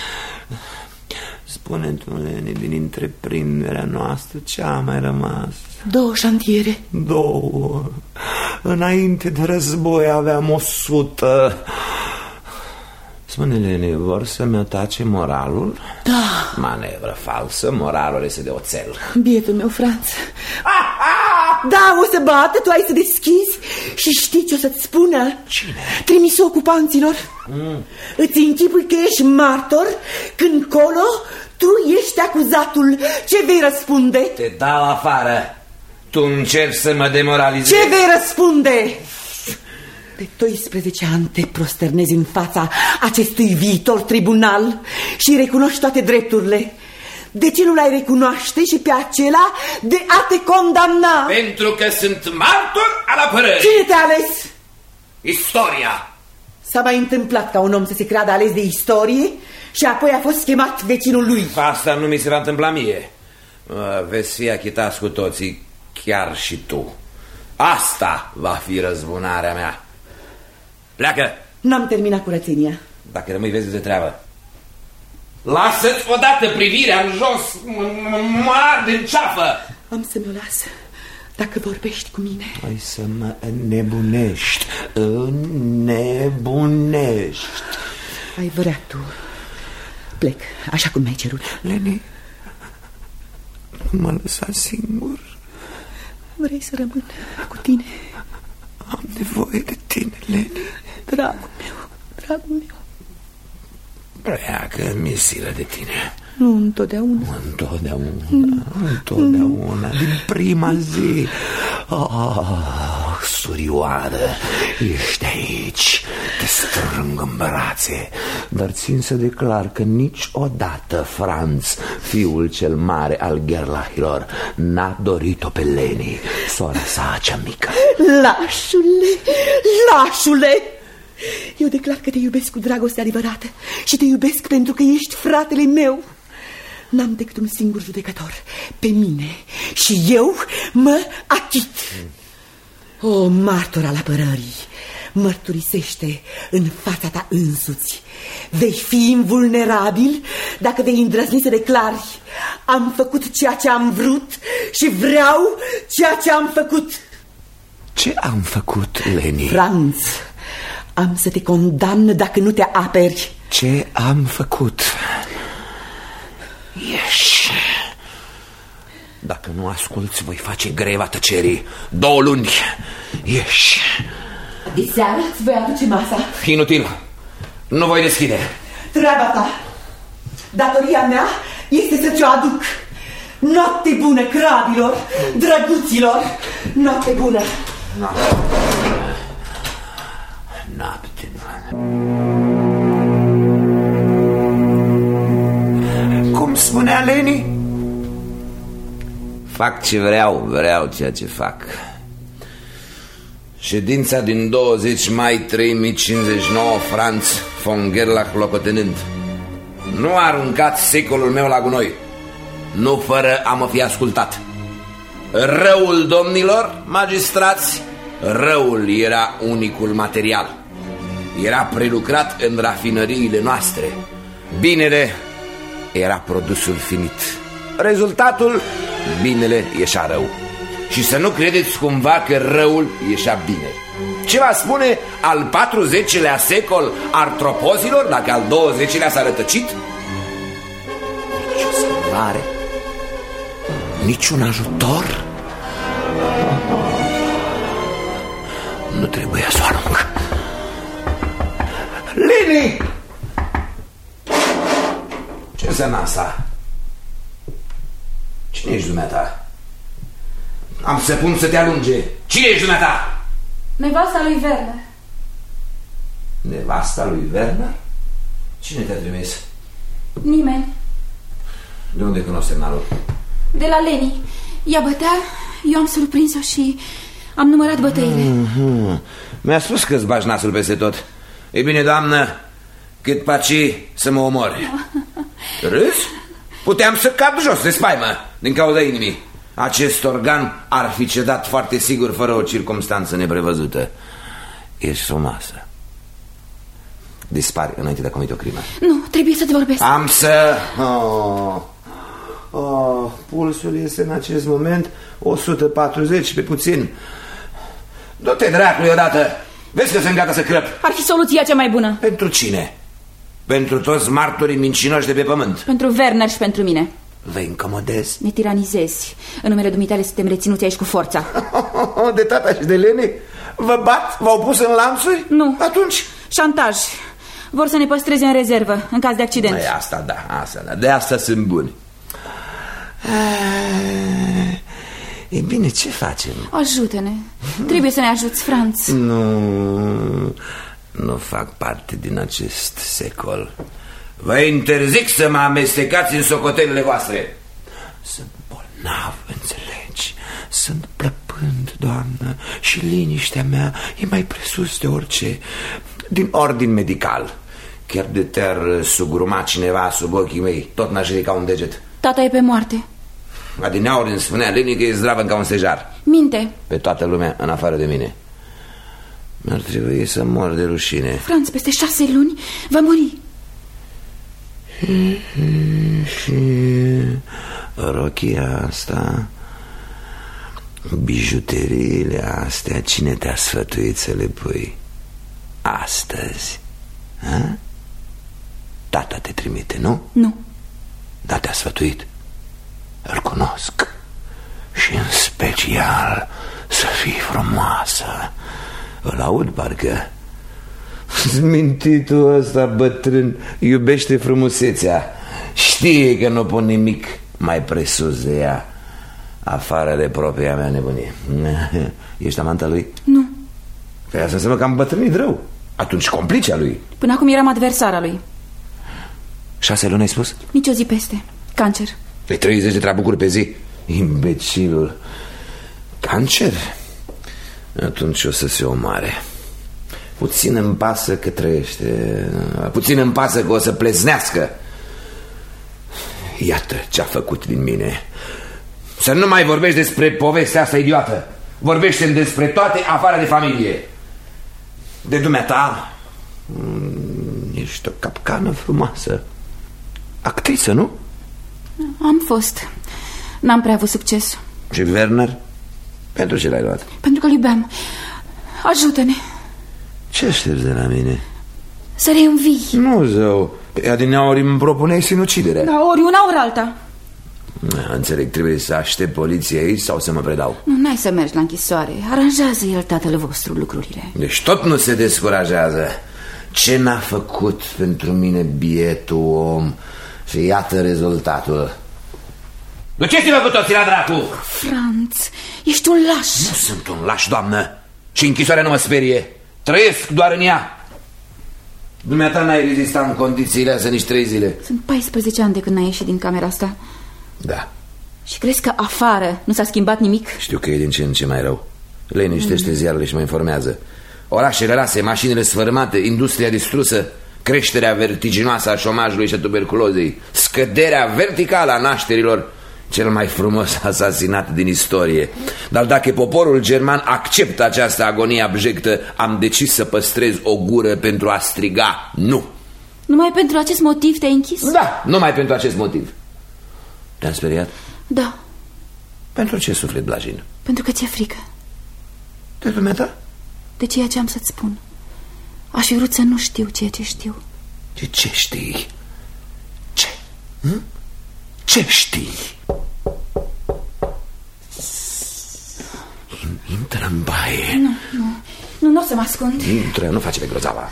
Spune-mi, Leni, din întreprinderea noastră ce a mai rămas? Două șantiere. Două. Înainte de război aveam o sută. Spune, Leni, vor să-mi atace moralul? Da. Manevră falsă, moralul este de oțel. Bietul meu, Franz. Da, o să bată, tu ai să deschizi. Și știi ce o să-ți spună? Cine? Trimisul ocupanților. mm. Îți închipui că ești martor când colo tu ești acuzatul. Ce vei răspunde? Te dau afară. Tu încerci să mă demoralizezi. Ce vei răspunde? De doisprezece ani te prosternezi în fața acestui viitor tribunal și recunoști toate drepturile. De ce nu l-ai recunoaște și pe acela de a te condamna? Pentru că sunt martor al apărării. Cine te-a ales? Istoria. S-a mai întâmplat ca un om să se creadă ales de istorie și apoi a fost chemat vecinul lui. Asta nu mi se va întâmpla mie. Veți fi achitați cu toții, chiar și tu. Asta va fi răzbunarea mea. Pleacă. N-am terminat curățenia. Dacă rămâi, vezi de treabă. Lasă-ți odată privirea în jos. Mă arde în ceafă. Am să mi-o las dacă vorbești cu mine. Ai să mă înnebunești. Înnebunești. Ai vrea tu. Plec, așa cum mi-ai cerut. Leni, nu mă lăsa singur. Vrei să rămân cu tine? Am nevoie de tine, Leni. Dragul meu, dragul meu. Pleacă, mi-e silă de tine. Nu întotdeauna. Întotdeauna, întotdeauna, din prima zi. Oh, surioară, ești aici, te strâng în brațe. Dar țin să declar că niciodată Franz, fiul cel mare al Gerlachilor, n-a dorit-o pe Leni, sora sa cea mică. Lașule, lașule, Eu declar că te iubesc cu dragoste adevărată și te iubesc pentru că ești fratele meu. N-am decât un singur judecător, pe mine, și eu mă achit. O martor al apărării, mărturisește în fața ta însuți. Vei fi invulnerabil dacă vei îndrăzni să declari: am făcut ceea ce am vrut și vreau ceea ce am făcut. Ce am făcut, Leni? Franz, am să te condamn dacă nu te aperi. Ce am făcut? Ieși. Dacă nu asculți, voi face greva tăcerii. Două luni. Ieși. Diseară îți voi aduce masa. Inutil. Nu voi deschide. Treaba ta. Datoria mea este să ți-o aduc. Noapte bună, crabilor, drăguților. Noapte bună. Noapte. Noapte bună. Cum spunea Leni? Fac ce vreau, vreau ceea ce fac. Ședința din douăzeci mai trei mii cincizeci și nouă, Franz von Gerlach locotenând. Nu a aruncat secolul meu la gunoi, nu fără a mă fi ascultat. Răul domnilor magistrați, răul era unicul material. Era prelucrat în rafinăriile noastre. Binele era produsul finit. Rezultatul, binele ieșea rău. Și să nu credeți cumva că răul ieșea bine. Ce va spune al patruzecilea secol artropozilor dacă al douăzecilea s-a rătăcit? Nici o salvare, niciun ajutor. Nu trebuie să o arunc. Leni! Ce înseamnă asta? Cine ești dumneata? Am să pun să te alunge. Cine ești dumneata? Nevasta lui Werner. Nevasta lui Werner? Cine te-a trimis? Nimeni. De unde cunoști semnalul? De la Leni. Ea bătea, eu am surprins-o și am numărat bătăile. Mm-hmm. Mi-a spus că-ți bagi nasul peste tot. E bine, doamnă, cât paci să mă omori. Râzi? Puteam să cad jos de spaimă din cauza inimii. Acest organ ar fi cedat foarte sigur fără o circumstanță neprevăzută. Ești frumoasă. Dispari înainte de a comite o crimă. Nu, trebuie să-ți vorbesc. Am să... Oh. Oh, pulsul este în acest moment o sută patruzeci pe puțin. Du-te dracului odată. Vezi că sunt gata să crăp. Ar fi soluția cea mai bună. Pentru cine? Pentru toți martorii mincinoși de pe pământ. Pentru Werner și pentru mine. Vă incomodezi? Ne tiranizezi. În numele dumitale suntem reținuți aici cu forța. De tata și de Lene? Vă bat? V-au pus în lanțuri? Nu. Atunci? Șantaj. Vor să ne păstreze în rezervă în caz de accident. Ei, asta da, asta da. De asta sunt buni. E bine, ce facem? Ajută-ne. Trebuie să ne ajuți, Franz. Nu, nu fac parte din acest secol. Vă interzic să mă amestecați în socotelile voastre. Sunt bolnav, înțelegi? Sunt plăpând, doamnă, și liniștea mea e mai presus de orice. Din ordin medical. Chiar de te-ar sugruma cineva sub ochii mei, tot n-aș ridica un deget. Tata e pe moarte. Adineauri îmi spunea Leni că e zdravă ca un stejar. Minte. Pe toată lumea, în afară de mine. Mi-ar trebui să mor de rușine. Franz, peste șase luni va muri. Și rochia asta, bijuteriile astea, cine te-a sfătuit să le pui astăzi? Ha? Tata te trimite, nu? Nu. Da, te-a sfătuit. Îl cunosc. Și în special să fii frumoasă. Îl aud parcă. Mintitul ăsta bătrân iubește frumusețea. Știe că nu pun nimic mai presus de ea, afară de propria mea nebunie. Ești amanta lui? Nu. Păi asta înseamnă că am bătrânit rău. Atunci complicea lui. Până acum eram adversara lui. Șase luni ai spus? Nici o zi peste. Cancer. Pe treizeci de trabucuri pe zi. Imbecilul. Cancer? Atunci o să se omoare. Puțin îmi pasă că trăiește, puțin îmi pasă că o să pleznească. Iată ce-a făcut din mine. Să nu mai vorbești despre povestea asta idiotă. Vorbește despre toate afară de familie. De dumneata, ești o capcană frumoasă. Actriță, nu? Am fost. N-am prea avut succes. Și Werner? Pentru ce l-ai luat? Pentru că-l iubeam. Ajută-ne. Ce aștepți de la mine? Să reînvii. Nu, zău. Adineauri îmi propuneai sinucidere. Da, ori una, ori alta. Înțeleg, trebuie să aștept poliția aici sau să mă predau? Nu, n-ai să mergi la închisoare. Aranjează el, tatăl vostru, lucrurile. Deci tot nu se descurajează. Ce n-a făcut pentru mine bietul om? Și iată rezultatul. Duceți-vă cu toții la dracu! Franț, ești un laș. Nu sunt un laș, doamnă. Și închisoarea nu mă sperie. Trăiesc doar în ea. Dumneata n-ai rezistat în condițiile astea nici trei zile. Sunt paisprezece ani de când n-ai ieșit din camera asta. Da. Și crezi că afară nu s-a schimbat nimic? Știu că e din ce în ce mai rău. Liniștește mm. ziarele și mă informează. Orașele rase, mașinile sfărâmate, industria distrusă, creșterea vertiginoasă a șomajului și a tuberculozei, scăderea verticală a nașterilor, cel mai frumos asasinat din istorie. Dar dacă poporul german acceptă această agonie abjectă, am decis să păstrez o gură pentru a striga nu. Numai pentru acest motiv te-ai închis? Da, numai pentru acest motiv. Te-am speriat? Da. Pentru ce suflet blajin? Pentru că ți-e frică. De dumneata? De ceea ce am să-ți spun. Aș fi vrut să nu știu ceea ce știu. De ce știi? Ce? Hm? Ce știi? Intră în baie. Nu, nu, nu, nu o să mă ascund. Intră, nu face pe grozava.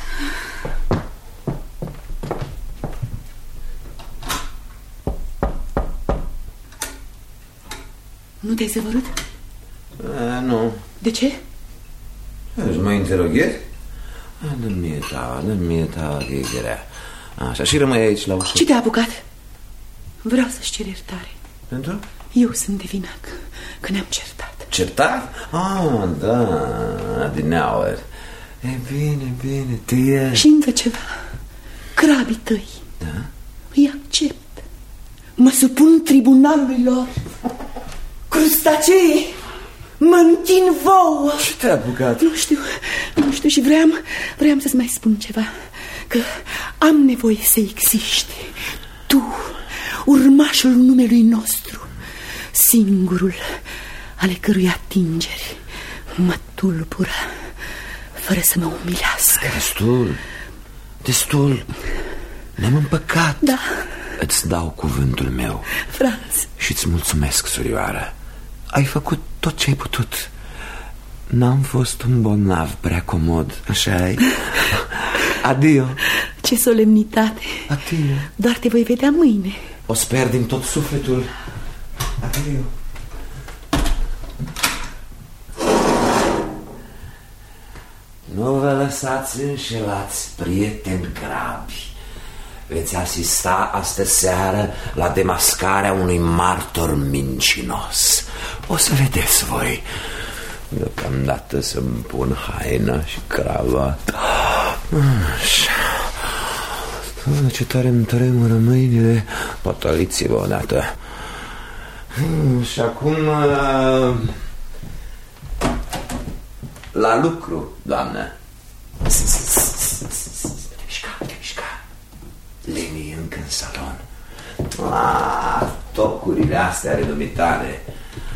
Nu te-ai zăvărât? A, nu. De ce? Își mă interoghezi? Nu-mi mie taua, nu-mi mie taua că e grea. Așa, și rămâi aici la ușă. Ce te-a apucat? Vreau să-și cer iertare. Pentru? Eu sunt de vină că, că ne-am certat. Certat? Ah, da, adineauri. E bine, bine, tu ești. Și încă ceva. Crabii tăi. Da? Îi accept. Mă supun tribunalului lor. Crustacei mă întin vouă. Ce te-a apucat? Nu știu, nu știu și vreau, vreau să-ți mai spun ceva. Că am nevoie să existi. Tu, urmașul numelui nostru, singurul ale cărui atingeri mă tulbură fără să mă umilească. Destul, destul. Ne-am împăcat. Da. Îți dau cuvântul meu. Franț. Și îți mulțumesc, surioară. Ai făcut tot ce ai putut. N-am fost un bolnav prea comod, așa-i? Adio. Ce solemnitate. Adio. Doar te voi vedea mâine. O sper din tot sufletul. Adio. Nu vă lăsați înșelați, prieteni grabi. Veți asista astă seară la demascarea unui martor mincinos. O să vedeți voi. Deocamdată să-mi pun haina și cravata. Așa. Ce tare îmi tremură mâinile. Potoliți-vă odată. Și acum la lucru, doamnă. Leni e încă în salon. Ah, tocurile astea ale dumitale.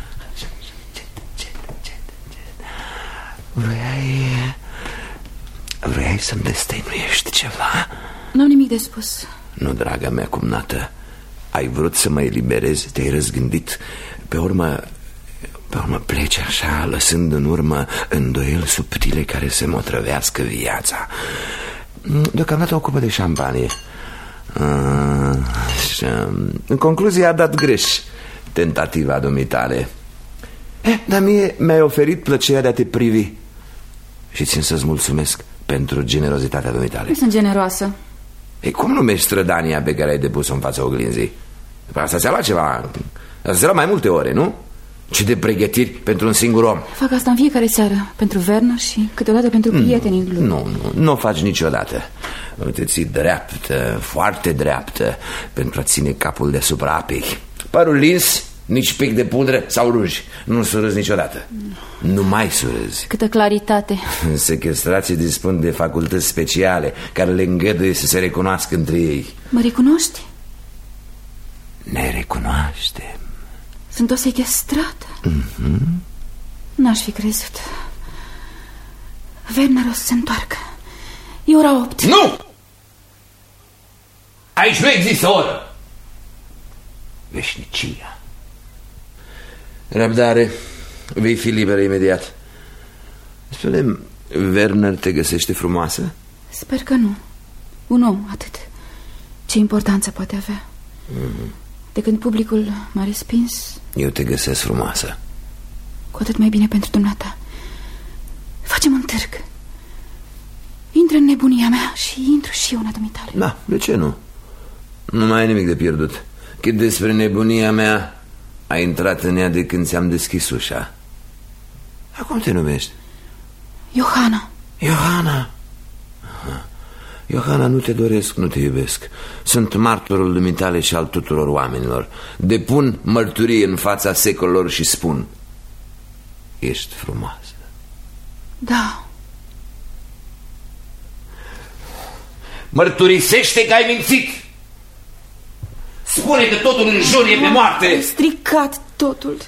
Vrei Vrei să-mi destăinuiești ceva? N-am nimic de spus. Nu, draga mea cumnată. Ai vrut să mă eliberezi, te-ai răzgândit. Pe urmă Pe urmă pleci așa, lăsând în urmă îndoieli subtile care să mă otrăvească viața. Deocamdată o cupă de șampanie. Așa. În concluzie a dat greș tentativa dumitale. Eh, dar mie mi-ai oferit plăcerea de a te privi. Și țin să-ți mulțumesc pentru generozitatea dumitale. Nu sunt generoasă. Ei, cum numești strădania pe care ai depus-o în fața oglinzii? Asta ți-a luat ceva. Asta ți-a luat mai multe ore, nu? Ce de pregătiri pentru un singur om. Fac asta în fiecare seară, pentru Werner și câteodată pentru prietenii lui. Nu, nu, nu o faci niciodată. Te ții dreaptă, foarte dreaptă, pentru a ține capul deasupra apei. Părul lins, nici pic de pudră sau ruji. Nu surâzi niciodată. Nu mai surâzi. Câtă claritate. Sechestrații dispun de facultăți speciale care le îngăduie să se recunoască între ei. Mă recunoști? Ne recunoaștem. Sunt o sechestrată. Mm-hmm. N-aș fi crezut. Werner o să se întoarcă. E ora opt. Nu! Aici nu există oră. Veșnicia. Răbdare. Vei fi liberă imediat. Spune, Werner te găsește frumoasă? Sper că nu. Un om, atât. Ce importanță poate avea? Mm-hmm. De când publicul m-a respins, eu te găsesc frumoasă. cu atât mai bine pentru dumneata. Facem un târg. Intră în nebunia mea și intru și eu în a dumitale. Da, de ce nu? Nu mai ai nimic de pierdut. Cât despre nebunia mea, ai intrat în ea de când ți-am deschis ușa. Acum te numești? Johanna. Johanna. Johanna, nu te doresc, nu te iubesc. Sunt martorul dumitale și al tuturor oamenilor. Depun mărturie în fața secolelor și spun: ești frumoasă. Da. Mărturisește că ai mințit. Spune că totul în jur e pe moarte. Ai stricat totul.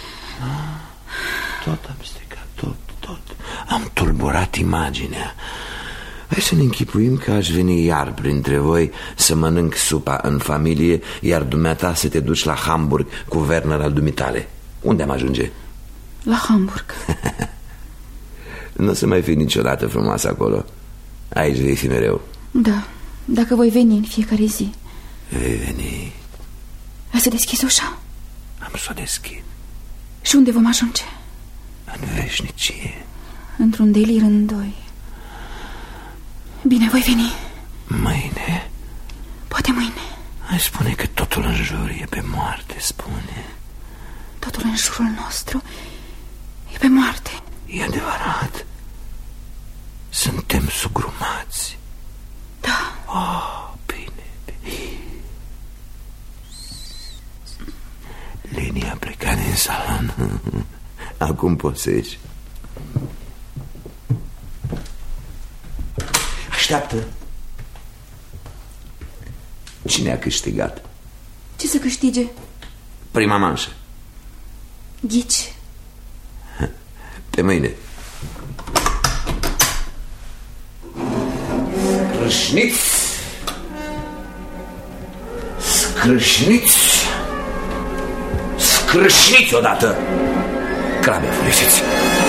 Tot am stricat, tot, tot. Am tulburat imaginea. Hai să ne închipuim că aș veni iar printre voi să mănânc supa în familie, iar dumneata să te duci la Hamburg cu Werner al dumitale. Unde am ajunge? La Hamburg. Nu o să mai fi niciodată frumoasă acolo. Aici vei fi mereu. Da, dacă voi veni în fiecare zi. Vei veni. Ai să deschizi ușa? Am să o deschid. Și unde vom ajunge? În veșnicie. Într-un delir în doi. Bine, voi veni. Mâine? Poate mâine. Hai, spune că totul în jur e pe moarte, spune. Totul în jurul nostru e pe moarte. E adevărat. Suntem sugrumați. Da. Oh, bine, bine. Leni a plecat din salon. Acum poți să ieși. Așteaptă. Cine a câștigat? Ce să câștige? Prima manșă. Ghici. Pe mâine. Scrâșniți. Scrâșniți. Scrâșniți odată. Crabe furisiți.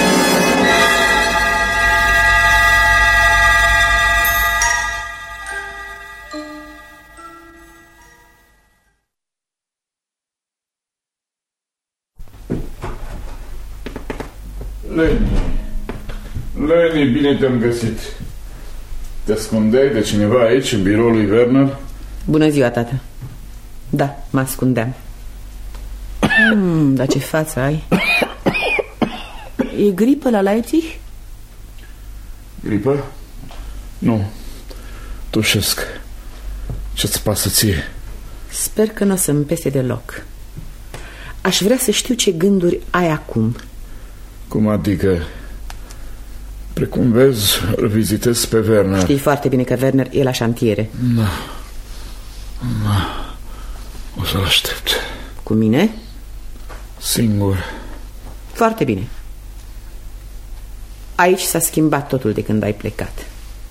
Leni, Leni, bine te-am găsit. Te ascundeai de cineva aici, în biroul lui Werner? Bună ziua, tată. Da, mă ascundeam. mm, Dar ce față ai? E gripă la Leipzig? Gripă? Nu, tușesc. Ce-ți pasă ție? Sper că nu o să-mi pese deloc. Aș vrea să știu ce gânduri ai acum. Cum adică? Precum vezi, îl vizitez pe Werner. Știi foarte bine că Werner e la șantiere. Da. Da. O să-l aștept. Cu mine? Singur. Foarte bine. Aici s-a schimbat totul de când ai plecat.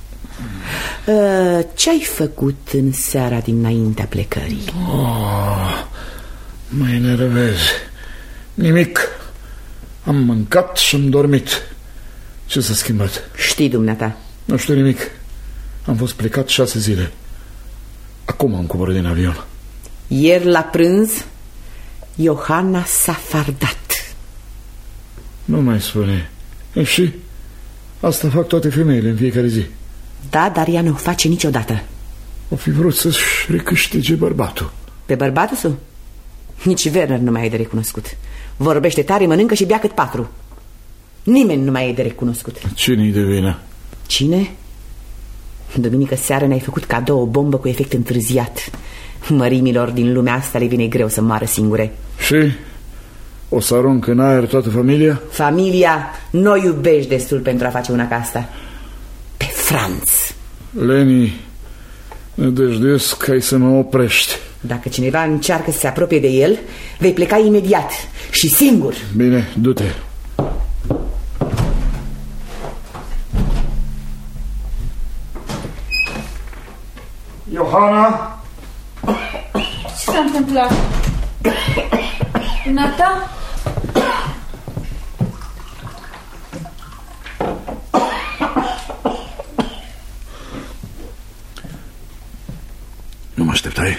uh, Ce-ai făcut în seara dinaintea plecării? Oh, mă enervezi. Nimic. Am mâncat și am dormit. Ce s-a schimbat? Știi, dumneata. Nu știu nimic. Am fost plecat șase zile. Acum am coborât din avion. Ieri la prânz Johanna s-a fardat. Nu mai spune. E și asta fac toate femeile în fiecare zi. Da, dar ea nu o face niciodată. O fi vrut să-și recâștige bărbatul. Pe bărbatul său? Nici Werner nu mai e de recunoscut. Vorbește tare, mănâncă și bea cât patru. Nimeni nu mai e de recunoscut. Cine-i de vină? Cine? Duminică seară ne-ai făcut cadou o bombă cu efect întârziat. Mărimilor din lumea asta le vine greu să moară singure. Și? O să arunc în aer toată familia? Familia nu o iubești destul pentru a face una ca asta. Pe Franz. Leni, nădăjduiesc că ai să mă oprești. Dacă cineva încearcă să se apropie de el, vei pleca imediat și singur. Bine, du-te. Johanna? Ce s-a întâmplat? Nata? Nu mă așteptai?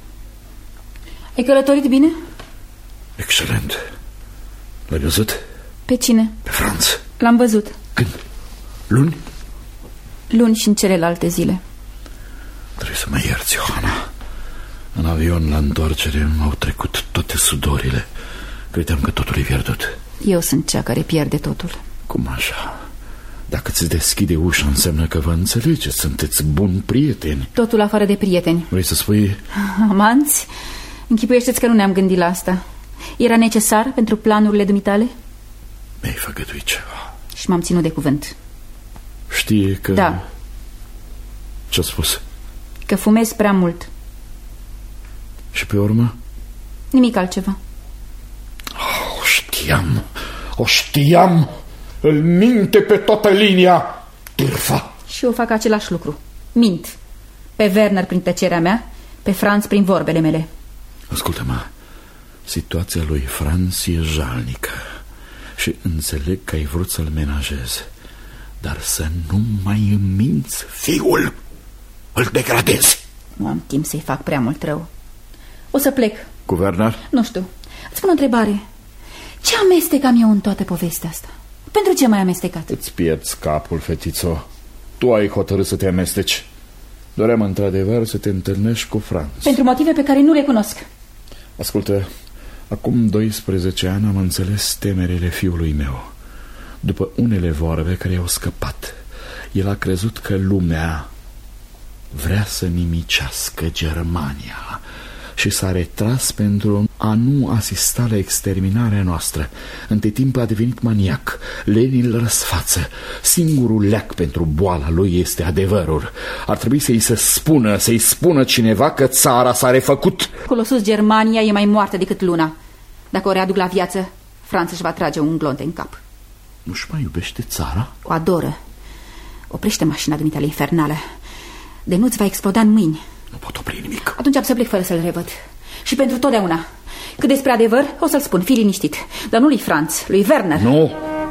Ai călătorit bine? Excelent. L-ai văzut? Pe cine? Pe Franz. L-am văzut. Când? Luni? Luni și în celelalte zile. Trebuie să mă ierți, Johanna. În avion, la întoarcere, m-au trecut toate sudorile. Credeam că totul e pierdut. Eu sunt cea care pierde totul. Cum așa? Dacă ți deschide ușa, înseamnă că vă înțelegeți. Sunteți buni prieteni. Totul afară de prieteni. Vrei să spui? Amanți? Închipuiește-ți că nu ne-am gândit la asta. Era necesar pentru planurile dumitale? Mi-ai făgăduit ceva. Și m-am ținut de cuvânt. Știe că... Da. Ce-a spus? Că fumez prea mult. Și pe urmă? Nimic altceva. Oh, o știam. O știam. Îl minte pe toată linia. Târfa. Și eu fac același lucru. Mint. Pe Werner prin tăcerea mea, pe Franz prin vorbele mele. Ascultă-mă. Situația lui Franz e jalnică și înțeleg că ai vrut să-l menajezi, dar să nu mai îmi minți fiul. Îl degradezi. Nu am timp să-i fac prea mult rău. O să plec. Cu Werner? Nu știu. Îți spun o întrebare. Ce amestecam eu în toată povestea asta? Pentru ce m-ai amestecat? Îți pierzi capul, fetițo. Tu ai hotărât să te amesteci. Doream într-adevăr să te întâlnești cu Franz. Pentru motive pe care nu le cunosc. Ascultă, acum doisprezece ani am înțeles temerile fiului meu. După unele vorbe care i-au scăpat, el a crezut că lumea vrea să nimicească Germania și s-a retras pentru a nu asista la exterminarea noastră. Între timp a devenit maniac. Lenin îl răsfață. Singurul leac pentru boala lui este adevărul. Ar trebui să-i se spună, să-i spună cineva că țara s-a refăcut. Colosus Germania e mai moartă decât luna. Dacă o readuc la viață, Franța își va trage un glonte în cap. Nu-și mai iubește țara? O adoră. Oprește mașina dumitale infernală. De nu-ți va exploda în mâini. Nu pot opri nimic. Atunci am să plec fără să-l revăd. Și pentru totdeauna. Cât despre adevăr, o să-l spun, fii liniștit. Dar nu lui Franz, lui Werner. Nu.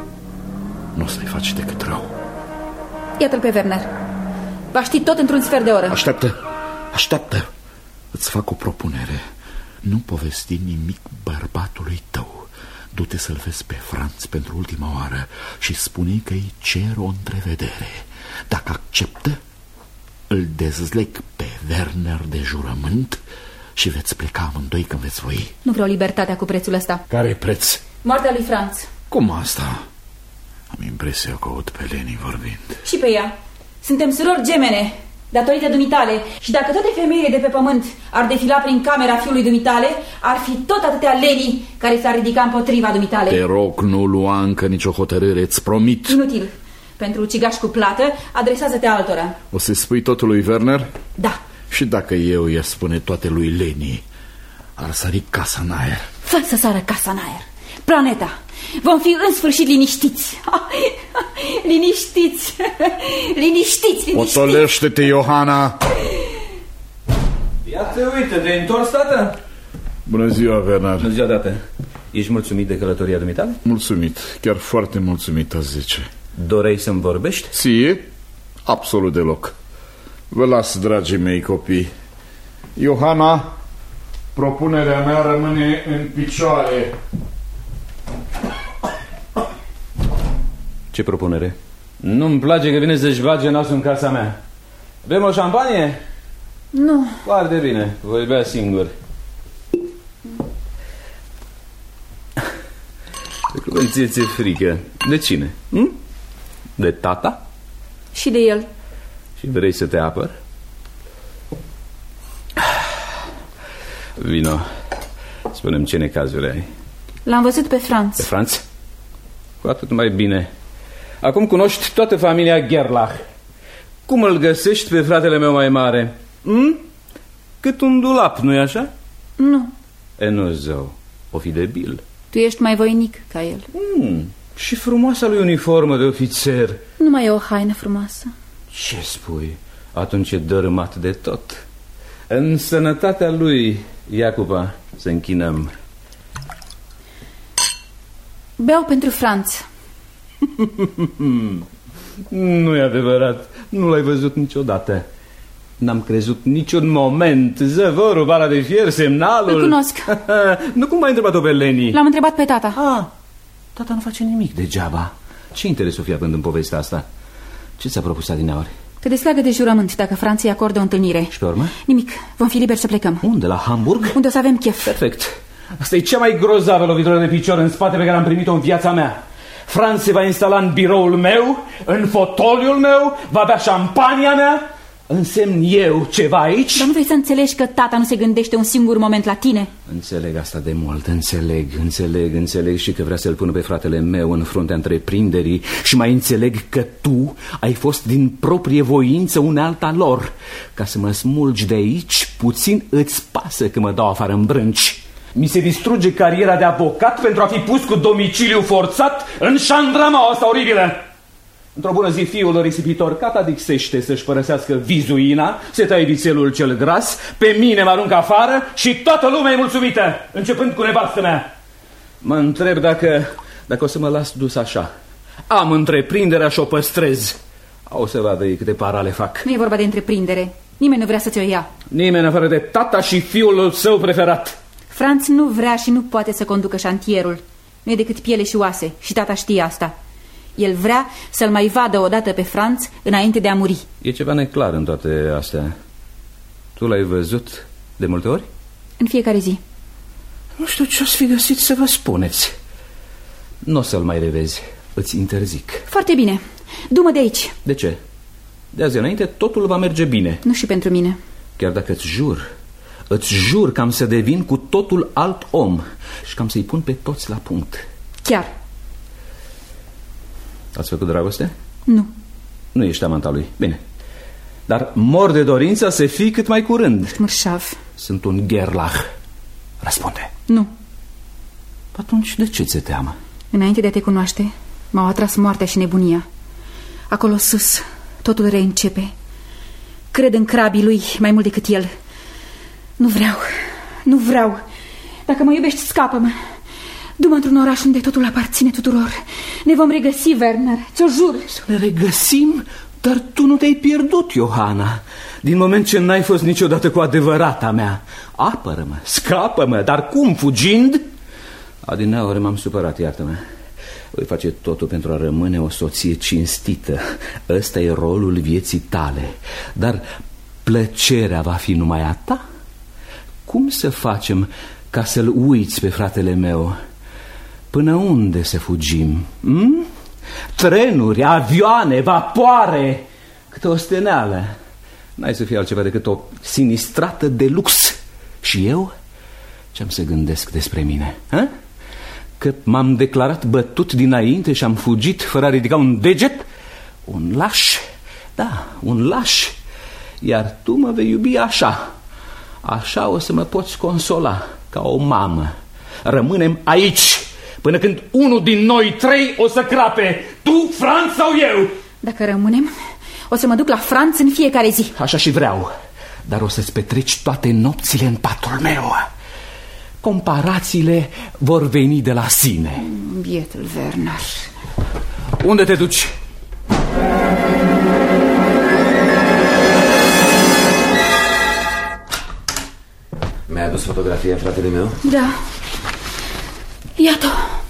Nu o să-i faci decât rău. Iată-l pe Werner. Va ști tot într-un sfert de oră. Așteaptă, așteaptă. Îți fac o propunere. Nu povesti nimic bărbatului tău. Du-te să-l vezi pe Franz pentru ultima oară și spune că îi cer o întrevedere. Dacă acceptă, îl dezleg pe Werner de jurământ și veți pleca amândoi când veți voi. Nu vreau libertatea cu prețul ăsta. Care-i preț? Moartea lui Franz. Cum asta? Am impresia că aud pe Leni vorbind. Și pe ea. Suntem surori gemene, datorită dumitale. Și dacă toate femeile de pe pământ ar defila prin camera fiului dumitale, ar fi tot atâtea Leni care s-ar ridica împotriva dumitale. Te rog, nu lua încă nicio hotărâre, îți promit. Inutil. Pentru ucigaș cu plată, adresează-te altora. O să spui totul lui Werner? Da. Și dacă eu i-aș spune toate lui Leni, ar sări casa în aer. Fă să sară casa în aer. Planeta. Vom fi în sfârșit liniștiți. Liniștiți. Liniștiți, liniștiți. Otolește-te, Johanna. Ia te uite, te-ai întors, tată? Bună ziua, Werner. Bună ziua, tată. Ești mulțumit de călătoria dumitale? Mulțumit, chiar foarte mulțumit, aș zice. Doreai să-mi vorbești? Ție? Absolut deloc. Vă las, dragii mei copii. Johanna, propunerea mea rămâne în picioare. Ce propunere? Nu-mi place că vine să-și bage nasul în casa mea. Vrem o șampanie? Nu. Foarte bine, voi bea singur. De cum ție ți-e frică? De cine? Hm? De tata? Și de el. Și vrei să te apăr? Vino, spune-mi ce necazuri ai. L-am văzut pe Franz. Pe Franz? Cu atât mai bine. Acum cunoști toată familia Gerlach. Cum îl găsești pe fratele meu mai mare? Hm? Cât un dulap, nu-i așa? Nu. E, nu, zău, o fi debil. Tu ești mai voinic ca el. Hmm, și frumoasa lui uniformă de ofițer. Nu mai e o haină frumoasă. Ce spui? Atunci e dărâmat de tot. În sănătatea lui, Iacuba, să închinăm. Beau pentru Franz. Nu e adevărat. Nu l-ai văzut niciodată. N-am crezut niciun moment. Zăvorul, bara de fier, semnalul. Îl cunosc. Nu cum ai întrebat-o pe Leni? L-am întrebat pe tata. Ah, tata nu face nimic degeaba. Ce interes o fi având în povestea asta? Ce ți-a propus adineauri? Te desleagă de jurământ dacă Franț îi acordă o întâlnire. Și pe urmă? Nimic, vom fi liberi să plecăm. Unde, la Hamburg? Unde o să avem chef. Perfect. Asta e cea mai grozavă lovitură de picior în spate pe care am primit-o în viața mea. Franț se va instala în biroul meu, în fotoliul meu, va bea șampania mea. Însemn eu ceva aici? Dar nu vrei să înțelegi că tata nu se gândește un singur moment la tine? Înțeleg asta de mult, înțeleg, înțeleg, înțeleg și că vrea să-l pună pe fratele meu în fruntea întreprinderii. Și mai înțeleg că tu ai fost din proprie voință unealta lor. Ca să mă smulgi de aici, puțin îți pasă că mă dau afară în brânci. Mi se distruge cariera de avocat pentru a fi pus cu domiciliu forțat în șandramaua asta oribilă. Într-o bună zi, fiul risipitor catadixește să-și părăsească vizuina, se taie vițelul cel gras, pe mine mă aruncă afară și toată lumea e mulțumită, începând cu nevastă mea. Mă întreb dacă, dacă o să mă las dus așa. Am întreprinderea și o păstrez. O să vadă ei câte parale fac. Nu e vorba de întreprindere. Nimeni nu vrea să ți-o ia. Nimeni afară de tata și fiul său preferat. Franț nu vrea și nu poate să conducă șantierul. Nu e decât piele și oase și tata știe asta. El vrea să-l mai vadă odată pe Franț înainte de a muri. E ceva neclar în toate astea. Tu l-ai văzut de multe ori? În fiecare zi. Nu știu ce o-ți fi găsit să vă spuneți. Nu o să-l mai revezi, îți interzic. Foarte bine, du-mă de aici. De ce? De azi înainte totul va merge bine. Nu și pentru mine. Chiar dacă îți jur, îți jur că am să devin cu totul alt om și că am să-i pun pe toți la punct. Chiar. Ați făcut dragoste? Nu. Nu ești amanta lui, bine. Dar mor de dorința să fii cât mai curând. Ești mărșav. Sunt un Gerlach. Răspunde. Nu. Atunci de ce ți-e teamă? Înainte de a te cunoaște, m-au atras moartea și nebunia. Acolo sus, totul reîncepe. Cred în crabii lui mai mult decât el. Nu vreau, nu vreau. Dacă mă iubești, scapă-mă. Du-mă într-un oraș unde totul aparține tuturor. Ne vom regăsi, Werner, ți-o jur. Să ne regăsim? Dar tu nu te-ai pierdut, Johanna. Din moment ce n-ai fost niciodată cu adevărata mea. Apără-mă, scapă-mă, dar cum, fugind? Adineaori m-am supărat, iartă-mă. Voi face totul pentru a rămâne o soție cinstită. Ăsta e rolul vieții tale. Dar plăcerea va fi numai a ta? Cum să facem ca să-l uiți pe fratele meu? Până unde să fugim? Hm? Trenuri, avioane, vapoare. Câtă osteneală. N-ai să fie altceva decât o sinistrată de lux. Și eu? Ce-am să gândesc despre mine? Ha? Că m-am declarat bătut dinainte și am fugit fără a ridica un deget? Un laș. Da, un laș. Iar tu mă vei iubi așa. Așa o să mă poți consola, ca o mamă. Rămânem aici până când unul din noi trei o să crape. Tu, Franț sau eu? Dacă rămânem, o să mă duc la Franț în fiecare zi. Așa și vreau. Dar o să-ți petreci toate nopțile în patul meu. Comparațiile vor veni de la sine. Bietul Werner. Unde te duci? Mi-ai adus fotografia fratele meu? Da. Iată.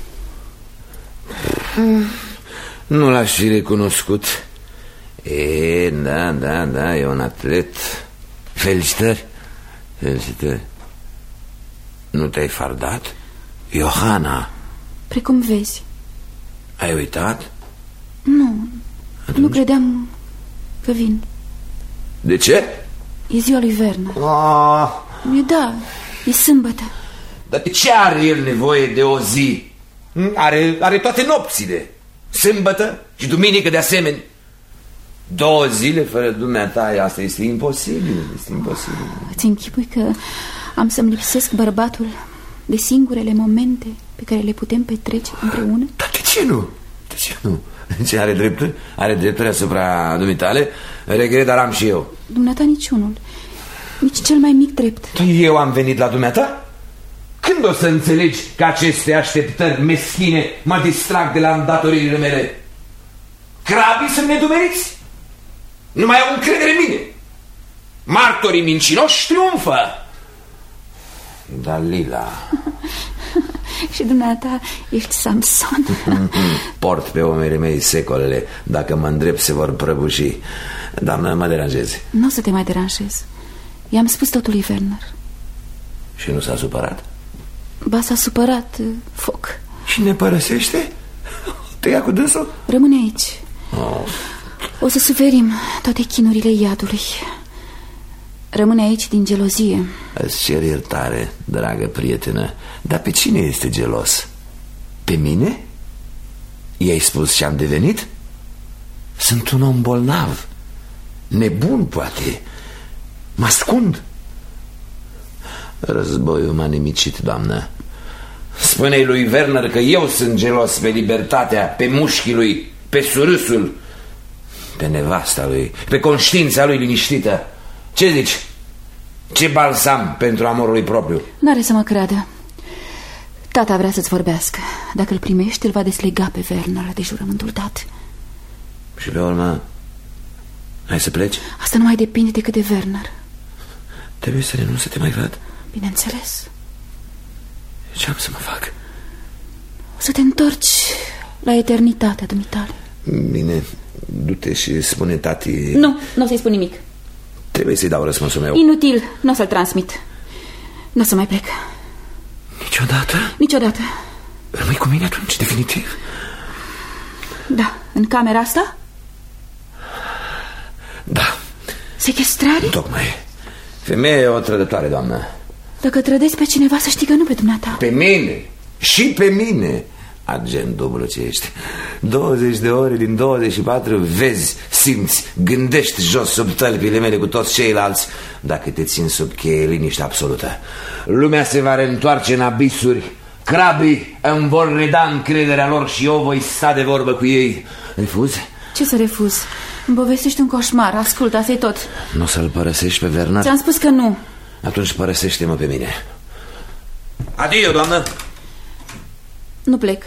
Nu l-aș fi recunoscut. E, da, da, da, e un atlet. Felicitări. Felicitări. Nu te-ai fardat? Johanna, Precum vezi. Ai uitat? Nu, Atunci? nu credeam că vin. De ce? E ziua lui Werner. Ah. E da, e sâmbătă. Dar de ce are el nevoie de o zi? Are, are toate nopțile. Sâmbătă și duminică de asemenea. Două zile fără dumneata, asta este imposibil. Este imposibil. Îți închipui că am să-mi lipsesc bărbatul de singurele momente pe care le putem petrece împreună? Dar de ce nu? De ce nu? Ce are drepturi? Are drepturi asupra dumitale? Regret, dar am și eu. Dumneata niciunul. Nici cel mai mic drept. Eu am venit la dumneata? Când o să înțelegi că aceste așteptări meschine mă distrag de la îndatoririle mele? Crabii sunt nedumeriți. Nu mai au încredere în mine. Martorii mincinoși triumfă. Dalila. Și dumneata ești Samson. Port pe omerii mei secolele. Dacă mă îndrept se vor prăbuși. Doamnă, mă deranjezi. Nu o să te mai deranjez. I-am spus totul lui Werner. Și nu s-a supărat? Ba, s-a supărat, foc. Și ne părăsește? Te ia cu dânsul? Rămâne aici. oh. O să suferim toate chinurile iadului. Rămâne aici din gelozie. Îți cer iertare, dragă prietenă. Dar pe cine este gelos? Pe mine? I-ai spus ce-am devenit? Sunt un om bolnav, nebun poate. Mă ascund. Războiul m-a nimicit, doamnă. Spune-i lui Werner că eu sunt gelos pe libertatea, pe mușchii lui, pe surâsul, pe nevasta lui, pe conștiința lui liniștită. Ce zici? Ce balsam pentru amorul lui propriu? N-are să mă creadă. Tata vrea să-ți vorbească. Dacă îl primești, îl va deslega pe Werner de jurământul dat. Și pe urmă, hai să pleci? Asta nu mai depinde decât de Werner. Trebuie să renunț să te mai văd? Bineînțeles. Ce am să mă fac? O să te întorci la eternitatea dumitale. Bine, du-te și spune tati... Nu, nu o să-i spun nimic. Trebuie să-i dau răspunsul meu. Inutil, nu o să-l transmit. Nu o să mai plec. Niciodată? Niciodată. Rămâi cu mine atunci, definitiv? Da, în camera asta? Da. Sechestrare? Tocmai. Femeia e o trădătoare, doamnă. Dacă trădezi pe cineva, să știi că nu pe dumneata. Pe mine, și pe mine. Agent dublu ce ești. douăzeci de ore din douăzeci și patru vezi, simți, gândești jos sub tălpile mele cu toți ceilalți. Dacă te țin sub cheie, liniște absolută. Lumea se va reîntoarce în abisuri. Crabii îmi vor reda încrederea lor și eu voi sta de vorbă cu ei. Refuzi? Ce să refuz? Îmi povestești un coșmar, ascultă, asta-i tot. Nu o să-l părăsești pe Werner? Ți-am spus că nu. Atunci părăsește-mă pe mine. Adio, doamnă. Nu plec.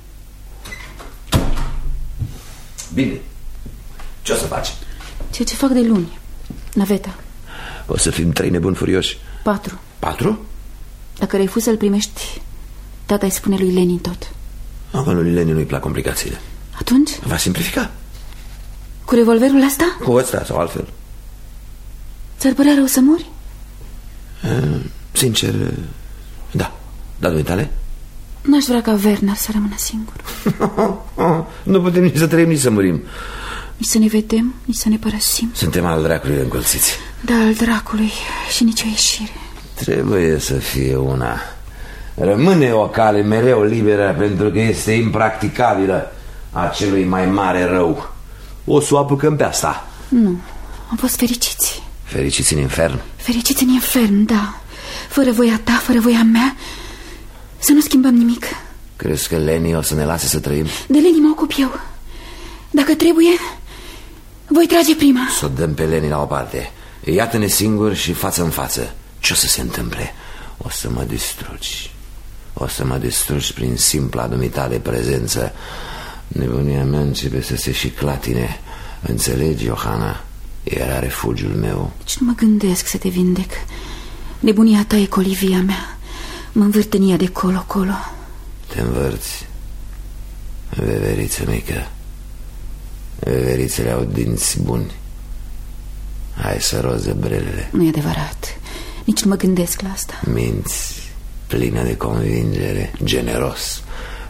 Bine. Ce o să faci? Ceea ce fac de luni. Naveta. O să fim trei nebuni furioși. Patru. Patru? Dacă refuzi să-l primești, tata îi spune lui Lenin tot. Acum lui Lenin nu-i plac complicațiile. Atunci? Va simplifica. Cu revolverul ăsta? Cu ăsta sau altfel. Ți-ar părea rău să mori? Uh, sincer, da. Dar dumitale? N-aș vrea ca Werner să rămână singur. Nu putem nici să trăim, nici să murim. Nici să ne vedem, nici să ne părăsim. Suntem al dracului încolțiți. Da, al dracului. Și nici o ieșire. Trebuie să fie una. Rămâne o cale mereu liberă, pentru că este impracticabilă a celui mai mare rău. O să o apucăm pe asta. Nu, am fost fericiți. Fericiți în infern? Fericiți în infern, da. Fără voia ta, fără voia mea. Să nu schimbăm nimic. Crezi că Leni o să ne lase să trăim? De Leni mă ocup eu. Dacă trebuie, voi trage prima. Să o dăm pe Leni la o parte. Iată-ne singuri și față în față. Ce o să se întâmple? O să mă distrugi. O să mă distrugi prin simpla dumitale prezență. Nebunia mea începe să se și clatine. Înțelegi, Johanna? Era refugiul meu. Deci nu mă gândesc să te vindec. Nebunia ta e colivia mea. Mă învârt în ea de colo-colo. Te învârți, veveriță mică. Veverițele au dinți buni. Hai să roză brelele. Nu e adevărat. Nici nu mă gândesc la asta. Minți, plină de convingere, generos.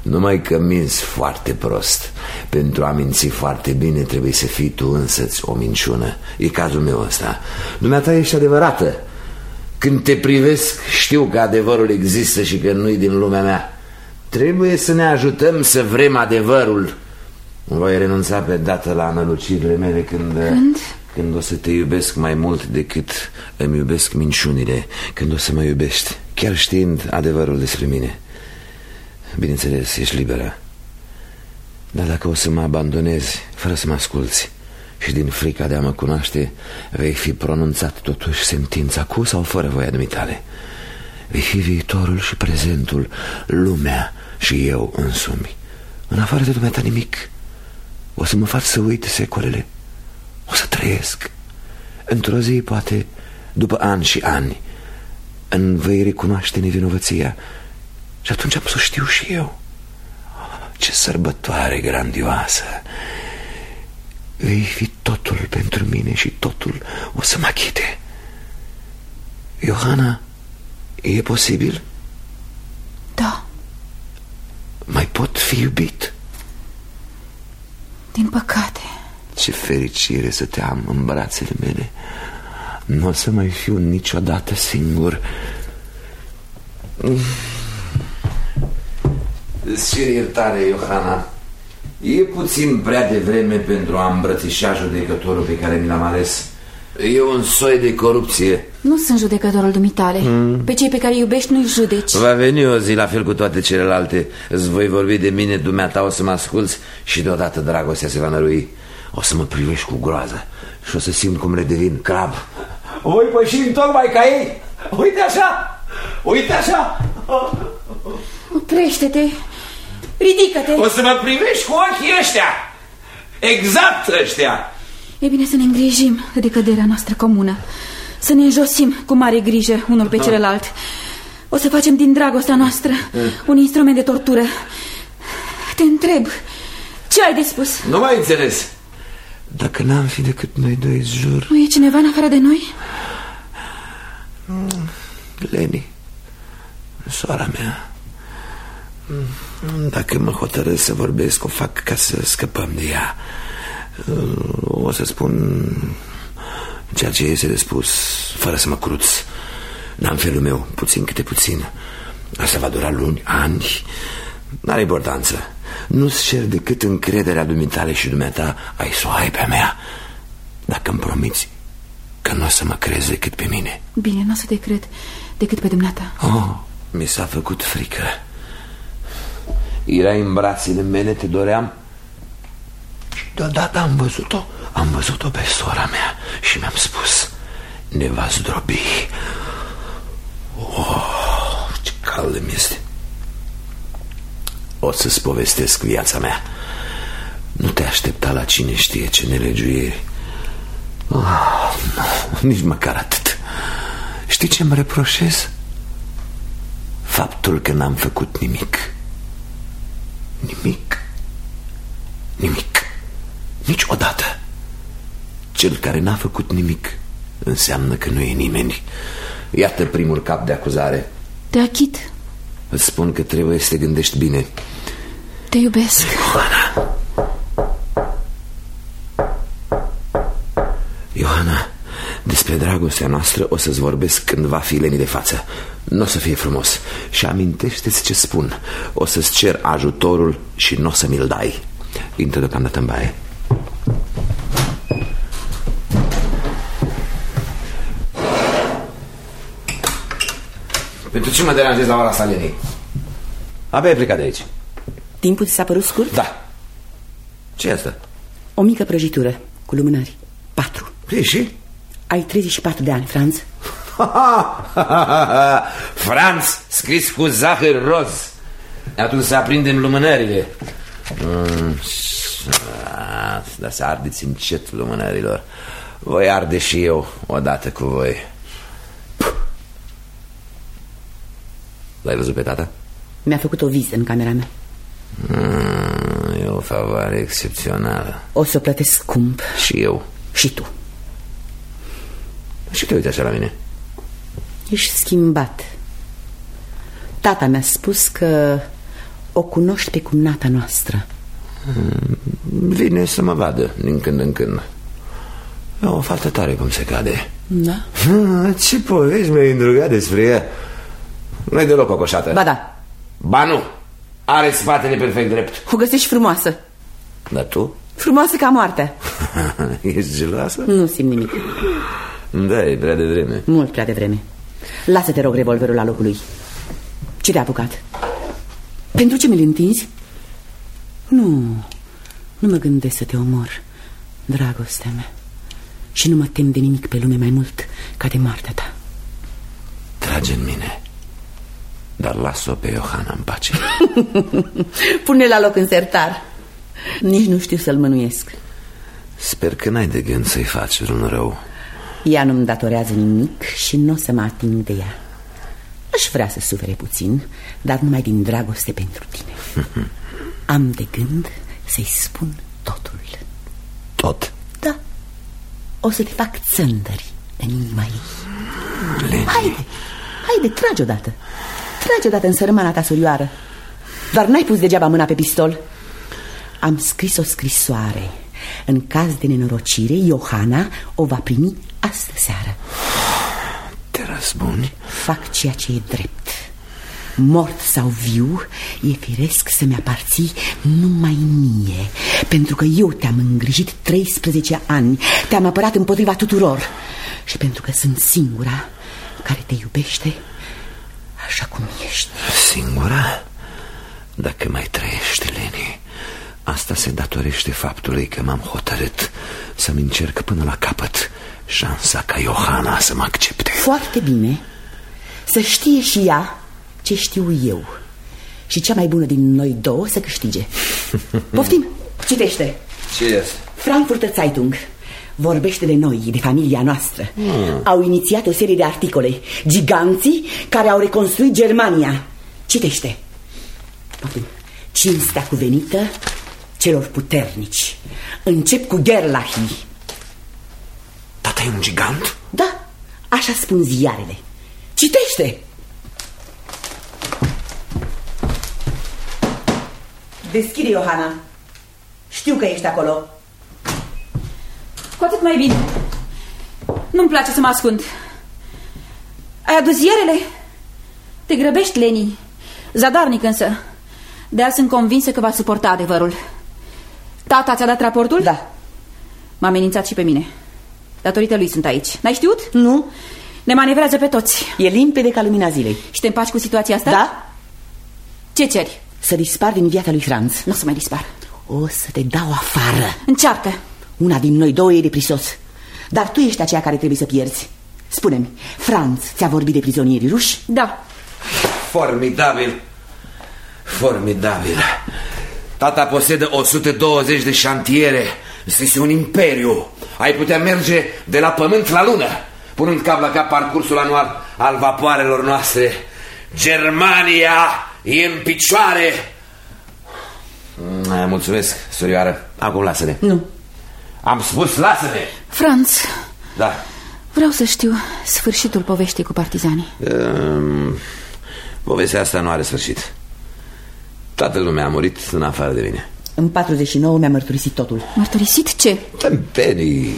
Numai că minți foarte prost. Pentru a minți foarte bine trebuie să fii tu însăți o minciună. E cazul meu ăsta. Dumneata ești adevărată. Când te privesc știu că adevărul există și că nu-i din lumea mea. Trebuie să ne ajutăm să vrem adevărul. Voi renunța pe dată la nălucirile mele când... Când? Când o să te iubesc mai mult decât îmi iubesc minciunile. Când o să mă iubești, chiar știind adevărul despre mine. Bineînțeles, ești liberă. Dar dacă o să mă abandonezi fără să mă asculți și din frica de a mă cunoaște vei fi pronunțat totuși sentința cu sau fără voia dumitale. Vei fi viitorul și prezentul, lumea și eu însumi. În afară de dumneata nimic. O să mă faci să uit secolele. O să trăiesc. Într-o zi, poate, după ani și ani, îmi vei recunoaște nevinovăția și atunci am să o știu și eu. Ce sărbătoare grandioasă! Vei fi totul pentru mine și totul o să mă achite. Iohana, e posibil? Da. Mai pot fi iubit? Din păcate. Ce fericire să te am în brațele mele. Nu o să mai fiu niciodată singur. Îți cer iertare, Iohana. E puțin prea devreme pentru a îmbrățișa judecătorul pe care mi l-am ales. E un soi de corupție. Nu sunt judecătorul dumitale. mm. Pe cei pe care îi iubești nu-i judeci. Va veni o zi la fel cu toate celelalte. Îți voi vorbi de mine, dumneata o să mă asculți și deodată dragostea se va nărui. O să mă privești cu groază și o să simt cum le devin crab. Voi păși tocmai ca ei. Uite așa, uite așa. Oprește-te, ridică-te. O să mă privești cu ochii ăștia. Exact ăștia. E bine să ne îngrijim de decăderea noastră comună. Să ne înjosim cu mare grijă unul pe celălalt. O să facem din dragostea noastră un instrument de tortură. Te întreb, ce ai de spus? Nu mai înțeles. Dacă n-am fi decât noi doi, jur. Nu e cineva în afară de noi? Leni, sora mea. Dacă mă hotărăsc să vorbesc, o fac ca să scăpăm de ea. O să spun ceea ce este de spus, fără să mă cruț. N-am felul meu, puțin câte puțin. Asta va dura luni, ani. N-are importanță. Nu-ți cer decât încrederea dumitale și dumneata ai să o ai pe-a mea. Dacă îmi promiți că nu o să mă crezi decât pe mine. Bine, nu o să te cred decât pe dumneata. Oh, mi s-a făcut frică. Erai în brațele mele, te doream și deodată am văzut-o. Am văzut-o pe sora mea și mi-am spus: ne va zdrobi. Oh, ce caldă mi-este. O să-ți povestesc viața mea. Nu te aștepta la cine știe ce nelegiuieri. Oh, nici măcar atât. Știi ce-mi reproșez? Faptul că n-am făcut nimic. Nimic. Nimic. Niciodată. Cel care n-a făcut nimic înseamnă că nu e nimeni. Iată primul cap de acuzare. Te achit. Îți spun că trebuie să te gândești bine. Te iubesc. Iohana. Iohana, despre dragostea noastră o să-ți vorbesc când va fi Leni de față. Nu o să fie frumos. Și amintește-ți ce spun. O să-ți cer ajutorul și nu o să mi-l dai. Intră deocamdată în baie. Pentru ce mă deranjezi la ora asta, Leni? Abia ai plecat de aici. Timpul ți s-a părut scurt? Da. Ce e asta? O mică prăjitură cu lumânări. Patru. E și? Ai treizeci și patru de ani, Franz. Franz, scris cu zahăr roz. Atunci să aprindem lumânările. mm, Dar să ardeți încet lumânărilor. Voi arde și eu odată cu voi. L-ai văzut pe tata? Mi-a făcut o vizită în camera mea. mm, E o favoare excepțională. O să o plătesc scump. Și eu. Și tu. Și te uite așa la mine. Ești schimbat. Tata mi-a spus că o cunoști pe cumnata noastră? Vine să mă vadă din când în când. E o fată tare cum se cade. Da? Ce povești mi-ai îndrugat despre ea? Nu-i deloc cocoșată. Ba da. Ba nu, are spatele perfect drept. O găsești frumoasă. Dar tu? Frumoasă ca moartea. Ești geloasă? Nu simt nimic. Da, e prea devreme. Mult prea devreme. Lasă-te, rog, revolverul la locul lui. Ce te-a apucat? Pentru ce mi-l întinzi? Nu, nu mă gândesc să te omor, dragostea mea. Și nu mă tem de nimic pe lume mai mult ca de moartea ta. Trage în mine, dar las-o pe Iohana în pace. Pune la loc în sertar. Nici nu știu să-l mânuiesc. Sper că n-ai de gând să-i faci vreun rău. Ea nu-mi datorează nimic și nu o să mă ating de ea. Aș vrea să sufere puțin, dar numai din dragoste pentru tine. Am de gând să-i spun totul. Tot? Da. O să te fac țândări în inima ei. Leni. Haide, haide, trage odată. Trage odată în sărmana ta surioară. Dar n-ai pus degeaba mâna pe pistol. Am scris o scrisoare. În caz de nenorocire, Iohana o va primi astă seară. Te răzbuni? Fac ceea ce e drept. Mort sau viu, e firesc să-mi aparții numai mie. Pentru că eu te-am îngrijit treisprezece ani. Te-am apărat împotriva tuturor. Și pentru că sunt singura care te iubește așa cum ești. Singura? Dacă mai trăiești, Leni, asta se datorește faptului că m-am hotărât să-mi încerc până la capăt șansa ca Iohana să mă accepte. Foarte bine. Să știe și ea ce știu eu. Și cea mai bună din noi două să câștige. Poftim, citește. Ce este? Frankfurter Zeitung vorbește de noi, de familia noastră. hmm. Au inițiat o serie de articole. Giganții care au reconstruit Germania. Citește. Poftim. Cinstea cuvenită celor puternici. Încep cu Gerlachii. Tata e un gigant? Da, așa spun ziarele. Citește. Deschide, Iohana. Știu că ești acolo. Cu atât mai bine. Nu-mi place să mă ascund. Ai adus ziarele? Te grăbești, Leni. Zadarnic însă. De azi sunt convinsă că va suporta adevărul. Tata ți-a dat raportul? Da. M-a amenințat și pe mine. Datorită lui sunt aici. N-ai știut? Nu. Ne manevrează pe toți. E limpede ca lumina zilei. Și te împaci cu situația asta? Da. Ce ceri? Să dispar din viața lui Franz. Nu o să mai dispar. O să te dau afară. Încearcă. Una din noi două e de prisos. Dar tu ești aceea care trebuie să pierzi. Spune-mi, Franz ți-a vorbit de prizonierii ruși? Da. Formidabil. Formidabil. Tata posedă o sută douăzeci de șantiere. Este un imperiu. Ai putea merge de la pământ la lună, punând cap la cap parcursul anual al vapoarelor noastre. Germania e în picioare. Mulțumesc, surioară. Acum lasă-ne. Nu. Am spus lasă-ne. Franz. Da. Vreau să știu sfârșitul poveștii cu partizanii. um, Povestea asta nu are sfârșit. Toată lumea a murit în afară de mine. În patruzeci și nouă mi-a mărturisit totul. Mărturisit ce? Tâmpenii.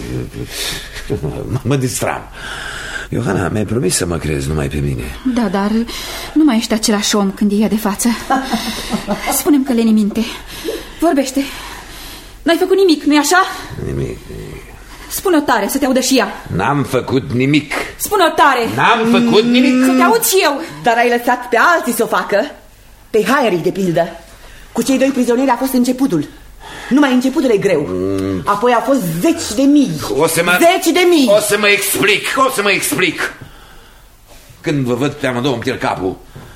Mă distram. Iohana, mi-ai promis să mă crezi numai pe mine. Da, dar nu mai ești același om când e ea de față. Spune-mi că Leni minte. Vorbește. N-ai făcut nimic, nu-i așa? Nimic. Spune-o tare, să te audă și ea. N-am făcut nimic. Spune-o tare. N-am făcut nimic. Să te aud și eu. Dar ai lăsat pe alții să o facă. Pe Heinrich, de pildă. Cu cei doi prizonieri a fost începutul. Numai începutul e greu. mm. Apoi au fost zeci de mii. O să mă... Zeci de mii. O să mă explic, o să mă explic. Când vă văd pe amândouă îmi pierd capul.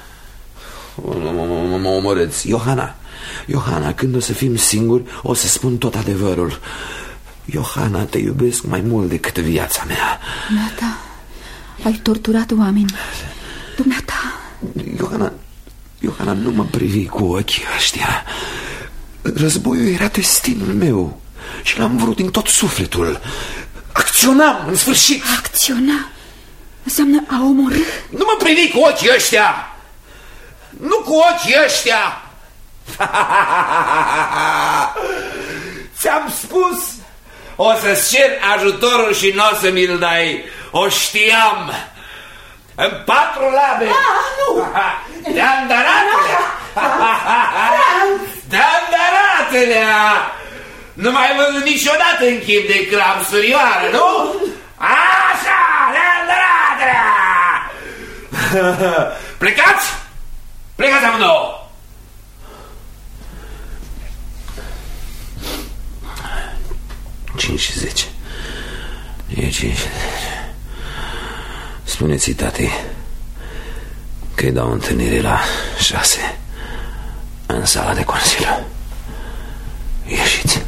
Mă omorâți. Iohana, Iohana, când o să fim singuri, o să spun tot adevărul. Iohana, te iubesc mai mult decât viața mea. Dumneata, ai torturat oameni. Dumneata. Iohana, Iohana, nu mă privi cu ochii ăștia. Războiul era destinul meu și l-am vrut din tot sufletul. Acționam, în sfârșit. Acționa înseamnă a omorâ. Nu mă privi cu ochii ăștia. Nu cu ochii ăștia. Ți-am spus, o să-ți cer ajutorul și n-o să mi-l dai. O știam. În patru labe. Ah, nu! Te-am darat-lea! Te-am darat-lea! Nu mai văzut niciodată în chip de cram surioară, nu? Așa! Te-am darat-lea! Plecați! Plecați amândouă! cinci și zece. E cinci și zece. Spuneți-i tati că îi dau întâlnire la șase în sala de consiliu. Ieșiți.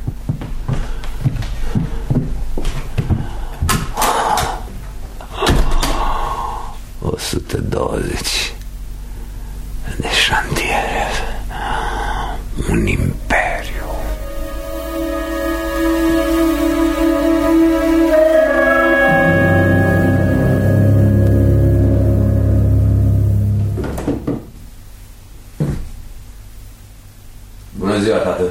o sută douăzeci de șantiere. Un imperiu. Bună ziua, tată.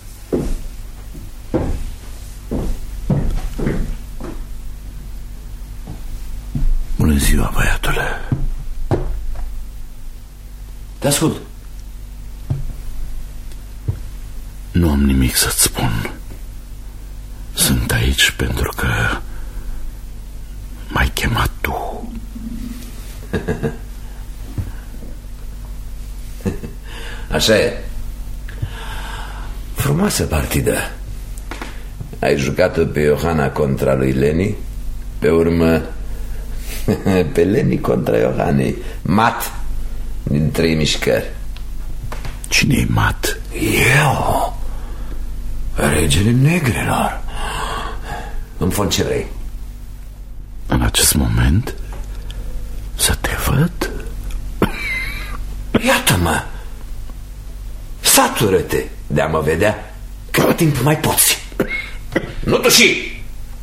Bună ziua, băiatule. Te ascult. Nu am nimic să-ți spun. Sunt aici pentru că m-ai chemat tu. Așa e. Frumoasă partidă. Ai jucat-o pe Iohana contra lui Leni, pe urmă pe Leni contra Iohanei. Mat din trei mișcări. Cine-i mat? Eu, regele negrelor. În fond, ce vrei? În acest moment să te văd? Iată-mă. Satură-te de a mă vedea. Cât timp mai poți. Nu tu și.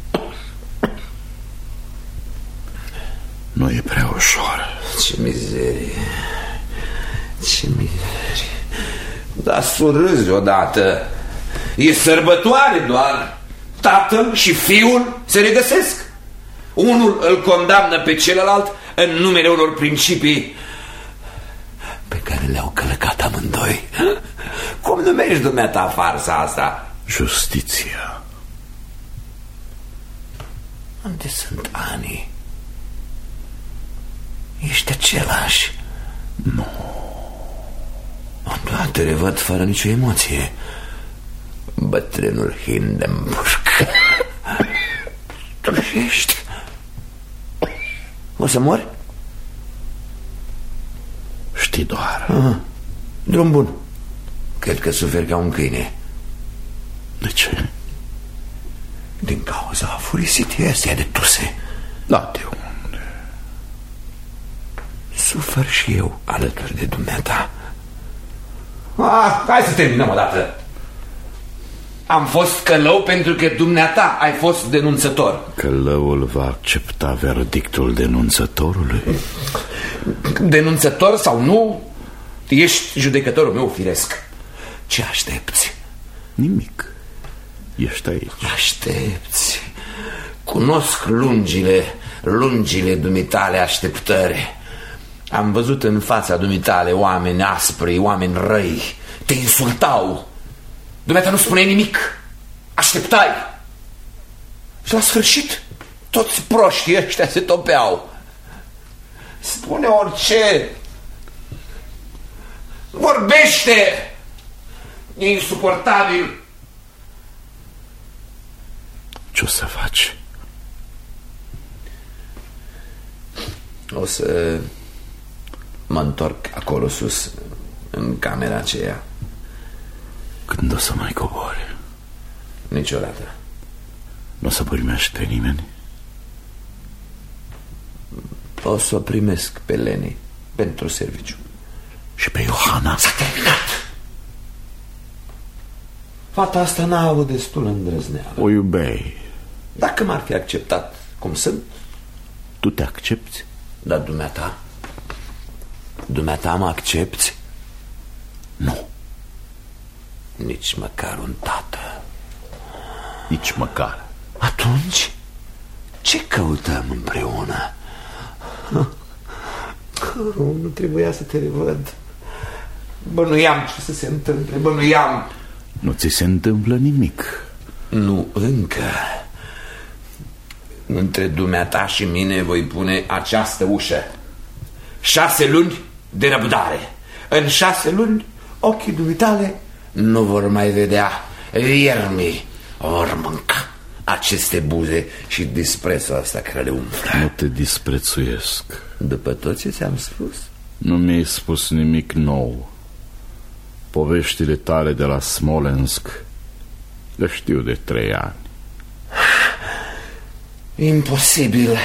Nu e prea ușor. Ce mizerie. Ce mizerie. Dar surâzi odată. E sărbătoare doar. Tatăl și fiul se regăsesc. Unul îl condamnă pe celălalt în numele unor principii pe care le-au călcat amândoi. Cum numești dumneata farsa asta? Justiția. Unde sunt anii? Ești același. Nu. Da, te revăd fără nicio emoție. Bătrânul Hindenburg. Tu ești. O să mori? Știi doar. Aha. Drum bun. Cred că suferi ca un câine. De ce? Din cauza furisitii astea de tuse. Da, de unde? Sufăr și eu alături de dumneata. Ah, hai să terminăm odată. Am fost călău pentru că dumneata ai fost denunțător. Călăul va accepta verdictul denunțătorului? Denunțător sau nu, ești judecătorul meu firesc. Ce aștepți? Nimic. Ești aici. Aștepți. Cunosc lungile, lungile dumitale așteptări. Am văzut în fața dumitale oameni aspri, oameni răi. Te insultau. Dumneata nu spune nimic. Așteptai. Și la sfârșit toți proștii ăștia se topeau. Spune orice. Vorbește. E insuportabil. Ce o să faci? O să mă întorc acolo sus, în camera aceea. Când o să mai cobori? Niciodată. Nu o să primește nimeni? O să o primesc pe Leni pentru serviciu. Și pe Iohana? S-a terminat. Fata asta n-a avut destul îndrăzneală. O iubeai. Dacă m-ar fi acceptat cum sunt. Tu te accepti? Dar dumneata? Dumneata mă accepti? Nu. Nici măcar un tată. Nici măcar. Atunci, ce căutăm împreună? Nu trebuia să te revăd. Bănuiam ce să se întâmple, bănuiam. Nu ți se întâmplă nimic. Nu încă. Între dumneata și mine voi pune această ușă. Șase luni de răbdare. În șase luni ochii dumitale nu vor mai vedea viermii. Vor mânca aceste buze și disprețul ăsta care le umflă. Nu te disprețuiesc. După tot ce ți-am spus? Nu mi-ai spus nimic nou. Poveștile tale de la Smolensk le știu de trei ani. Imposibil.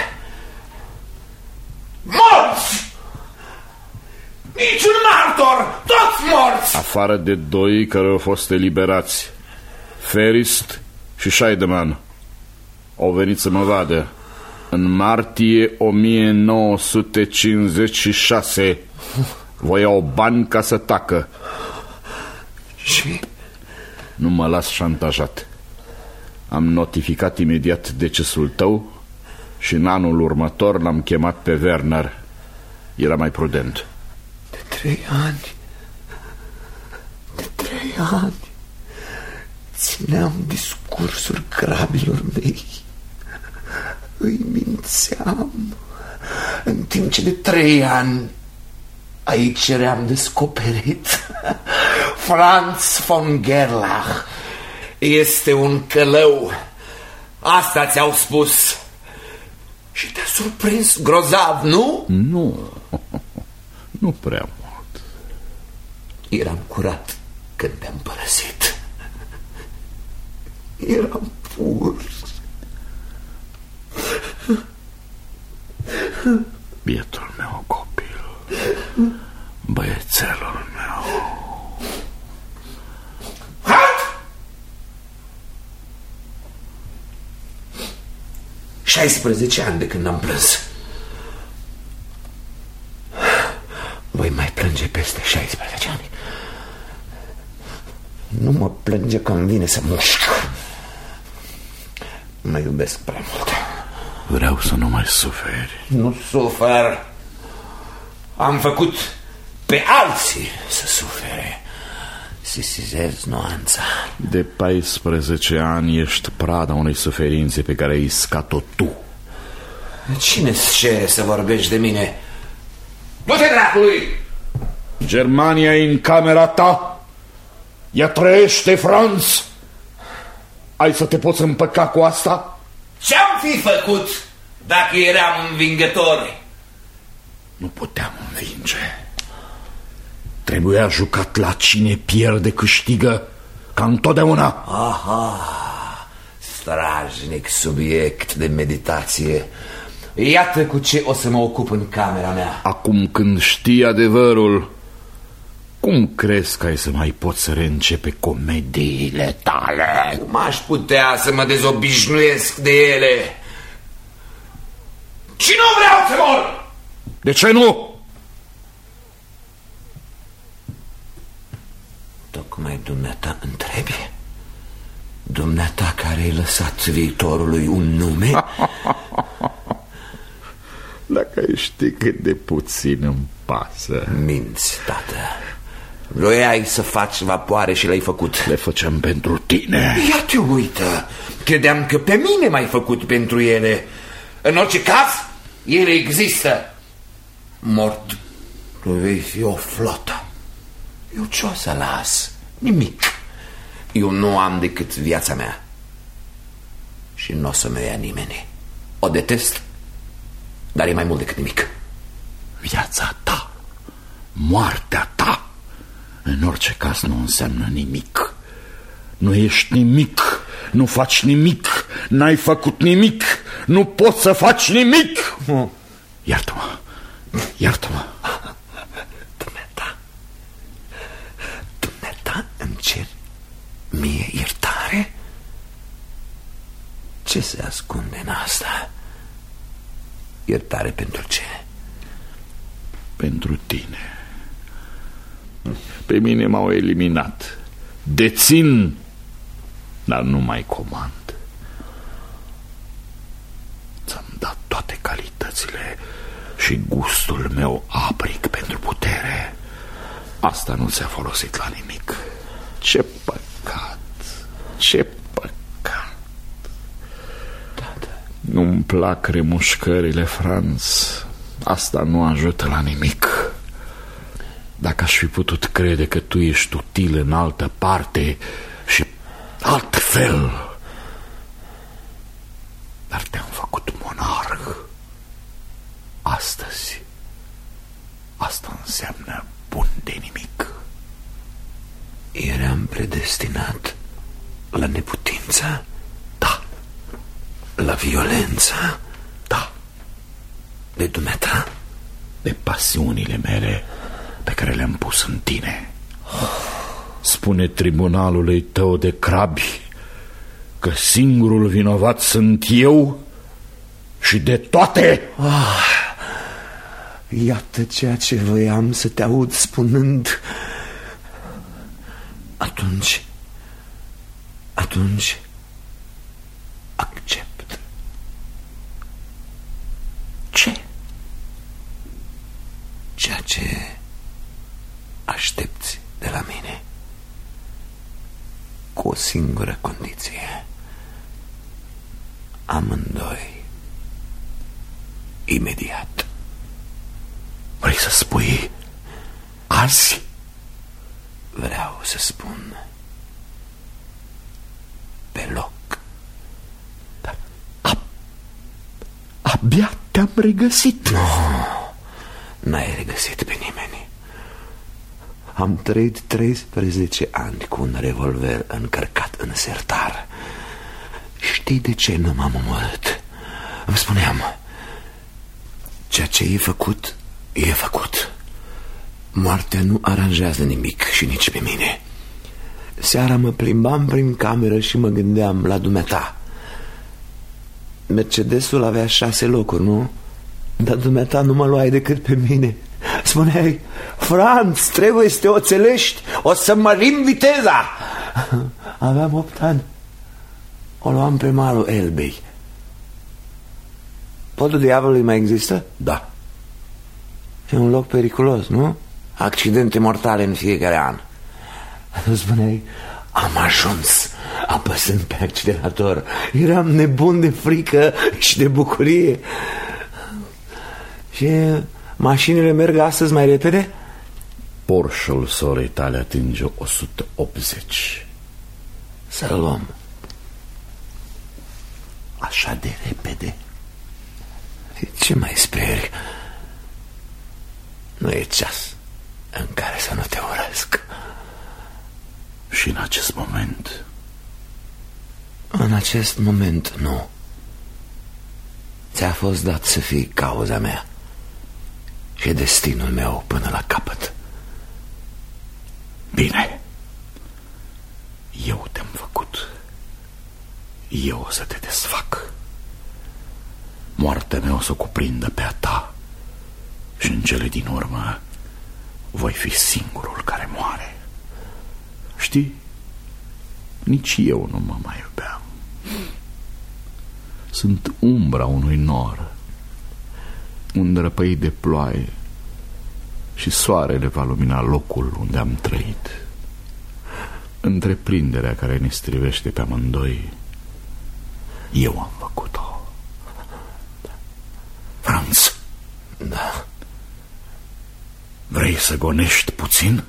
Morți! Niciun martor! Toți morți! Afară de doi care au fost eliberați, Ferist și Scheidemann, au venit să mă vadă în martie o mie nouă sute cincizeci și șase. Voiau bani ca să tacă. Și? Nu mă las șantajat. Am notificat imediat decesul tău și în anul următor l-am chemat pe Werner. Era mai prudent. De trei ani De trei ani țineam discursuri grabilor mei. Îi mințeam în timp ce de trei ani aici le-am descoperit. Franz von Gerlach este un călău. Asta ți-au spus. Și te-a surprins grozav, nu? Nu, nu prea mult. Eram curat când te-am părăsit. Eram pur. Bietul meu copil, băiețelul meu. șaisprezece ani de când am plâns. Voi mai plânge peste șaisprezece ani. Nu mă plânge că îmi vine să mușc. Mă iubesc prea mult. Vreau să nu mai suferi. Nu sufer. Am făcut pe alții să sufere. Sesizez nuanța. De paisprezece ani ești prada unei suferințe pe care ai iscat-o tu. Cine-ți cere să vorbești de mine? Du-te dracului! Germania e în camera ta. Ea trăiește, Franz. Ai să te poți împăca cu asta? Ce-am fi făcut dacă eram învingători? Nu puteam învinge. Trebuia jucat la cine pierde câștigă, ca întotdeauna. Aha, strajnic subiect de meditație. Iată cu ce o să mă ocup în camera mea. Acum când știi adevărul, cum crezi că ai să mai poți să reîncepe comediile tale? Cum aș putea să mă dezobișnuiesc de ele? Și nu vreau să mor! De ce nu? Tocmai dumneata întrebi? Dumneata care ai lăsat viitorului un nume? Dacă ai ști cât de puțin îmi pasă. Minți, tată. Vroiai să faci vapoare și le-ai făcut. Le făceam pentru tine. Ia te uită. Credeam că pe mine m-ai făcut pentru ele. În orice caz, ele există. Mort, tu vei fi o flotă. Eu ce o să las? Nimic. Eu nu am decât viața mea. Și nu o să mă ia nimeni. O detest, dar e mai mult decât nimic. Viața ta, moartea ta, în orice caz nu înseamnă nimic. Nu ești nimic, nu faci nimic, n-ai făcut nimic, nu poți să faci nimic. Iartă-mă, iartă-mă. Dumneata, dumneata îmi cer mie iertare? Ce se ascunde în asta? Iertare pentru ce? Pentru tine. Pe mine m-au eliminat. Dețin, dar nu mai comand. Ți-am dat toate calitățile și gustul meu apric pentru putere. Asta nu ți-a folosit la nimic. Ce păcat, ce păcat. Tată. Nu-mi plac remușcările, Franz. Asta nu ajută la nimic. Dacă aș fi putut crede că tu ești util în altă parte și altfel, dar te-am făcut monarh. Astăzi, asta înseamnă bun de nimic. Eram predestinat la neputință? Da. La violență? Da. De dumneata? De pasiunile mele pe care le-am pus în tine. Spune tribunalului tău de crabi că singurul vinovat sunt eu și de toate. Ah, iată ceea ce voiam să te aud spunând. Atunci, atunci accept. Ce? Ceea ce aștepți de la mine, cu o singură condiție: amândoi, imediat. Vrei să spui azi? Vreau să spun pe loc. Dar ab abia te-am regăsit. Nu, n-ai regăsit pe nimeni. Am trăit treisprezece ani cu un revolver încărcat în sertar. Știi de ce nu m-am omorât? Îmi spuneam, ceea ce e făcut, e făcut. Moartea nu aranjează nimic și nici pe mine. Seara mă plimbam prin cameră și mă gândeam la dumneata. Mercedesul avea șase locuri, nu? Dar dumneata nu mă luai decât pe mine. Spuneai, Franz, trebuie să te oțelești, o să mărim viteza. Aveam opt ani. O luam pe malul Elbei. Podul diavolului mai există? Da. E un loc periculos, nu? Accidente mortale în fiecare an. Spuneai, am ajuns apăsând pe accelerator. Eram nebun de frică și de bucurie. Și mașinile merg astăzi mai repede? Porsche-ul sorei tale atinge o sută optzeci. Să-l luăm. Așa de repede? Ce mai speri? Nu e ceas în care să nu te urăsc. Și în acest moment? În acest moment nu. Ți-a fost dat să fii cauza mea și destinul meu până la capăt. Bine. Eu te-am făcut. Eu o să te desfac. Moartea mea o să cuprindă pe a ta și în cele din urmă voi fi singurul care moare. Știi? Nici eu nu mă mai iubeam. Sunt umbra unui nor, un drăpăit de ploaie, și soarele va lumina locul unde am trăit. Întreprinderea care ne strivește pe amândoi, eu am făcut-o. Franz. Da. Vrei să gonești puțin?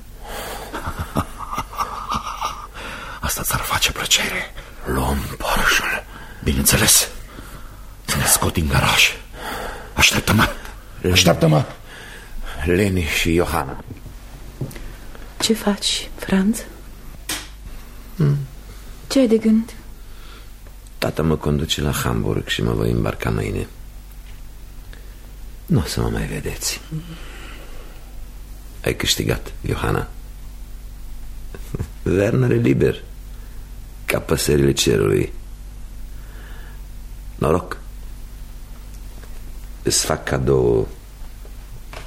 Asta ți-ar face plăcere. Luăm Porsche-ul. Bineînțeles. Să ne scot din garaj. Așteaptă-mă. Așteaptă-mă. Leni și Johanna. Ce faci, Franz? Hmm. Ce ai de gând? Tata mă conduce la Hamburg și mă voi îmbarca mâine. Nu o să mă mai vedeți. Ai câștigat, Johanna. Werner e liber, ca păsările cerului. Noroc. Îți fac cadou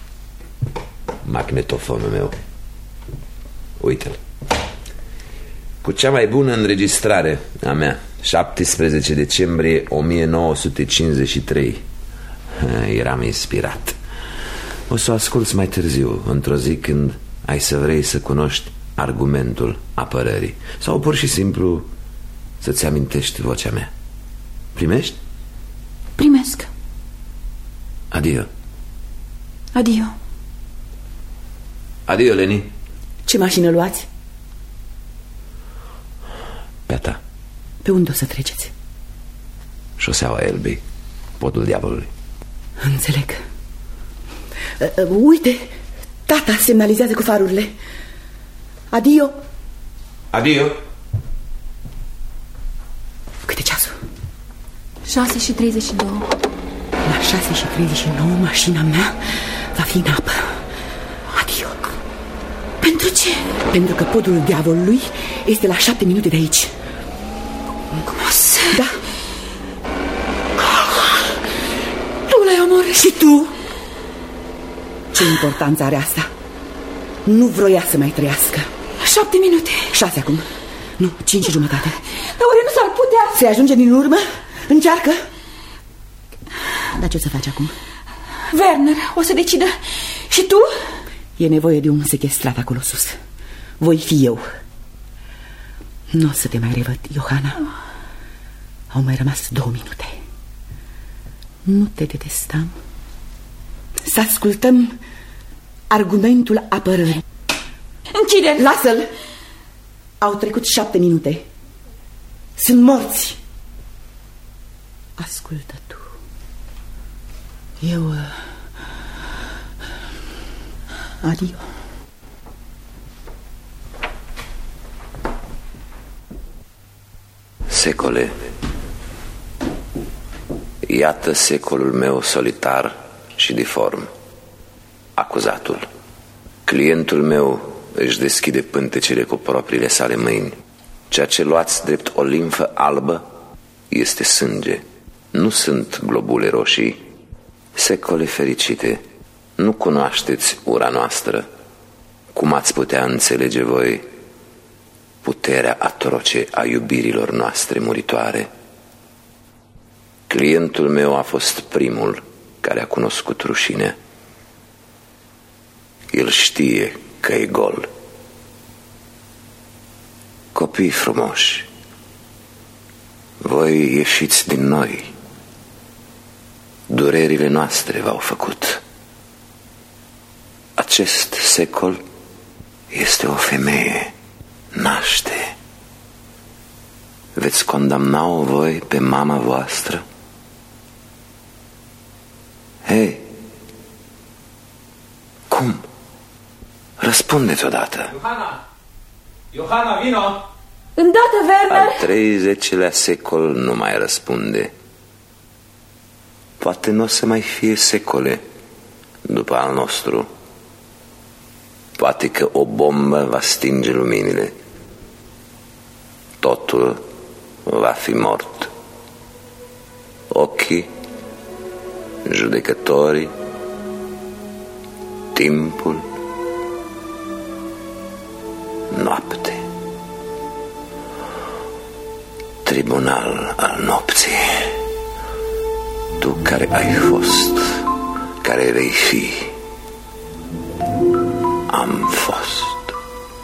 magnetofonul meu. Uite-l. cu cea mai bună înregistrare a mea, șaptesprezece decembrie o mie nouă sute cincizeci și trei. Eram inspirat. O să o asculți mai târziu, într-o zi când ai să vrei să cunoști argumentul apărării, sau pur și simplu să-ți amintești vocea mea. Primești? Primesc. Adio. Adio. Adio, Leni. Ce mașină luați? Pe-a ta. Pe unde o să treceți? Șoseaua Elbei, podul diavolului. Înțeleg. uh, uh, Uite, tata semnalizează cu farurile. Adio. Adio. Câte ceasul? șase și treizeci și două. La șase și treizeci și nouă mașina mea va fi în apă. Adio. Pentru ce? Pentru că podul diavolului este la șapte minute de aici. Cum o să... Da. Tu l-ai omorât. Și tu? Ce importanță are asta? Nu vroia să mai trăiască. Șapte minute. Șase acum. Nu, cinci și jumătate. Dar oare nu s-ar putea? Se ajunge din urmă? Încearcă. Dar ce o să faci acum? Werner o să decidă. Și tu? E nevoie de un sechestrat acolo sus. Voi fi eu. Nu o să te mai revăd, Johanna. Au mai rămas două minute. Nu te detestam. Să ascultăm argumentul apărării. Închide-l. Lasă-l. Au trecut șapte minute. Sunt morți. Ascultă tu. Eu... Adio. Secole. Iată secolul meu solitar și diform. Acuzatul. Clientul meu își deschide pântecele cu propriile sale mâini. Ceea ce luați drept o limfă albă este sânge. Nu sunt globule roșii. Secole fericite, nu cunoașteți ura noastră. Cum ați putea înțelege voi puterea atroce a iubirilor noastre muritoare? Clientul meu a fost primul care a cunoscut rușinea. El știe că e gol. Copii frumoși, voi ieșiți din noi. Durerile noastre v-au făcut. Acest secol este o femeie. Naște. Veți condamna-o voi pe mama voastră? Hei, cum? Răspundeți odată. Johanna! Johanna, vino! Îndată, Werner! Al treizecilea secol nu mai răspunde. Poate nu o să mai fie secole după al nostru. Poate că o bombă va stinge luminile. Totul va fi mort. Ochii, judecătorii, timpul, noapte. Tribunal al nopții. Tu care ai fost, care vei fi. Am fost.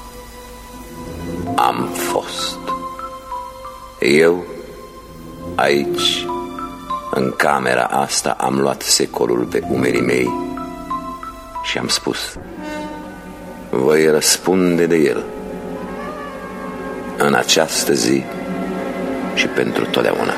Am fost. Eu, aici, în camera asta, am luat secolul pe umerii mei și am spus: voi răspunde de el în această zi și pentru totdeauna.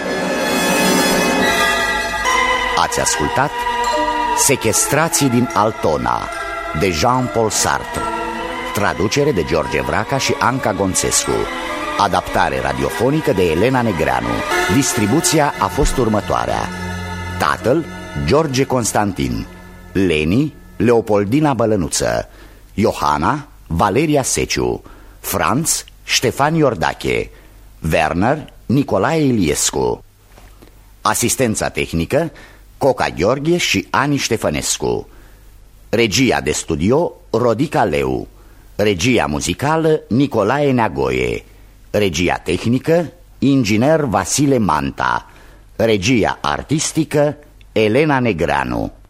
Ați ascultat Sechestrații din Altona de Jean-Paul Sartre, traducere de George Vraca și Anca Gonțescu, adaptare radiofonică de Elena Negreanu. Distribuția a fost următoarea: tatăl George Constantin, Leni Leopoldina Bălănuță, Johanna Valeria Seciu, Franz Ștefan Iordache, Werner Nicolae Iliescu. Asistența tehnică Coca Gheorghe și Ani Ștefănescu. Regia de studio Rodica Leu. Regia muzicală Nicolae Neagoie. Regia tehnică, inginer Vasile Manta. Regia artistică, Elena Negreanu.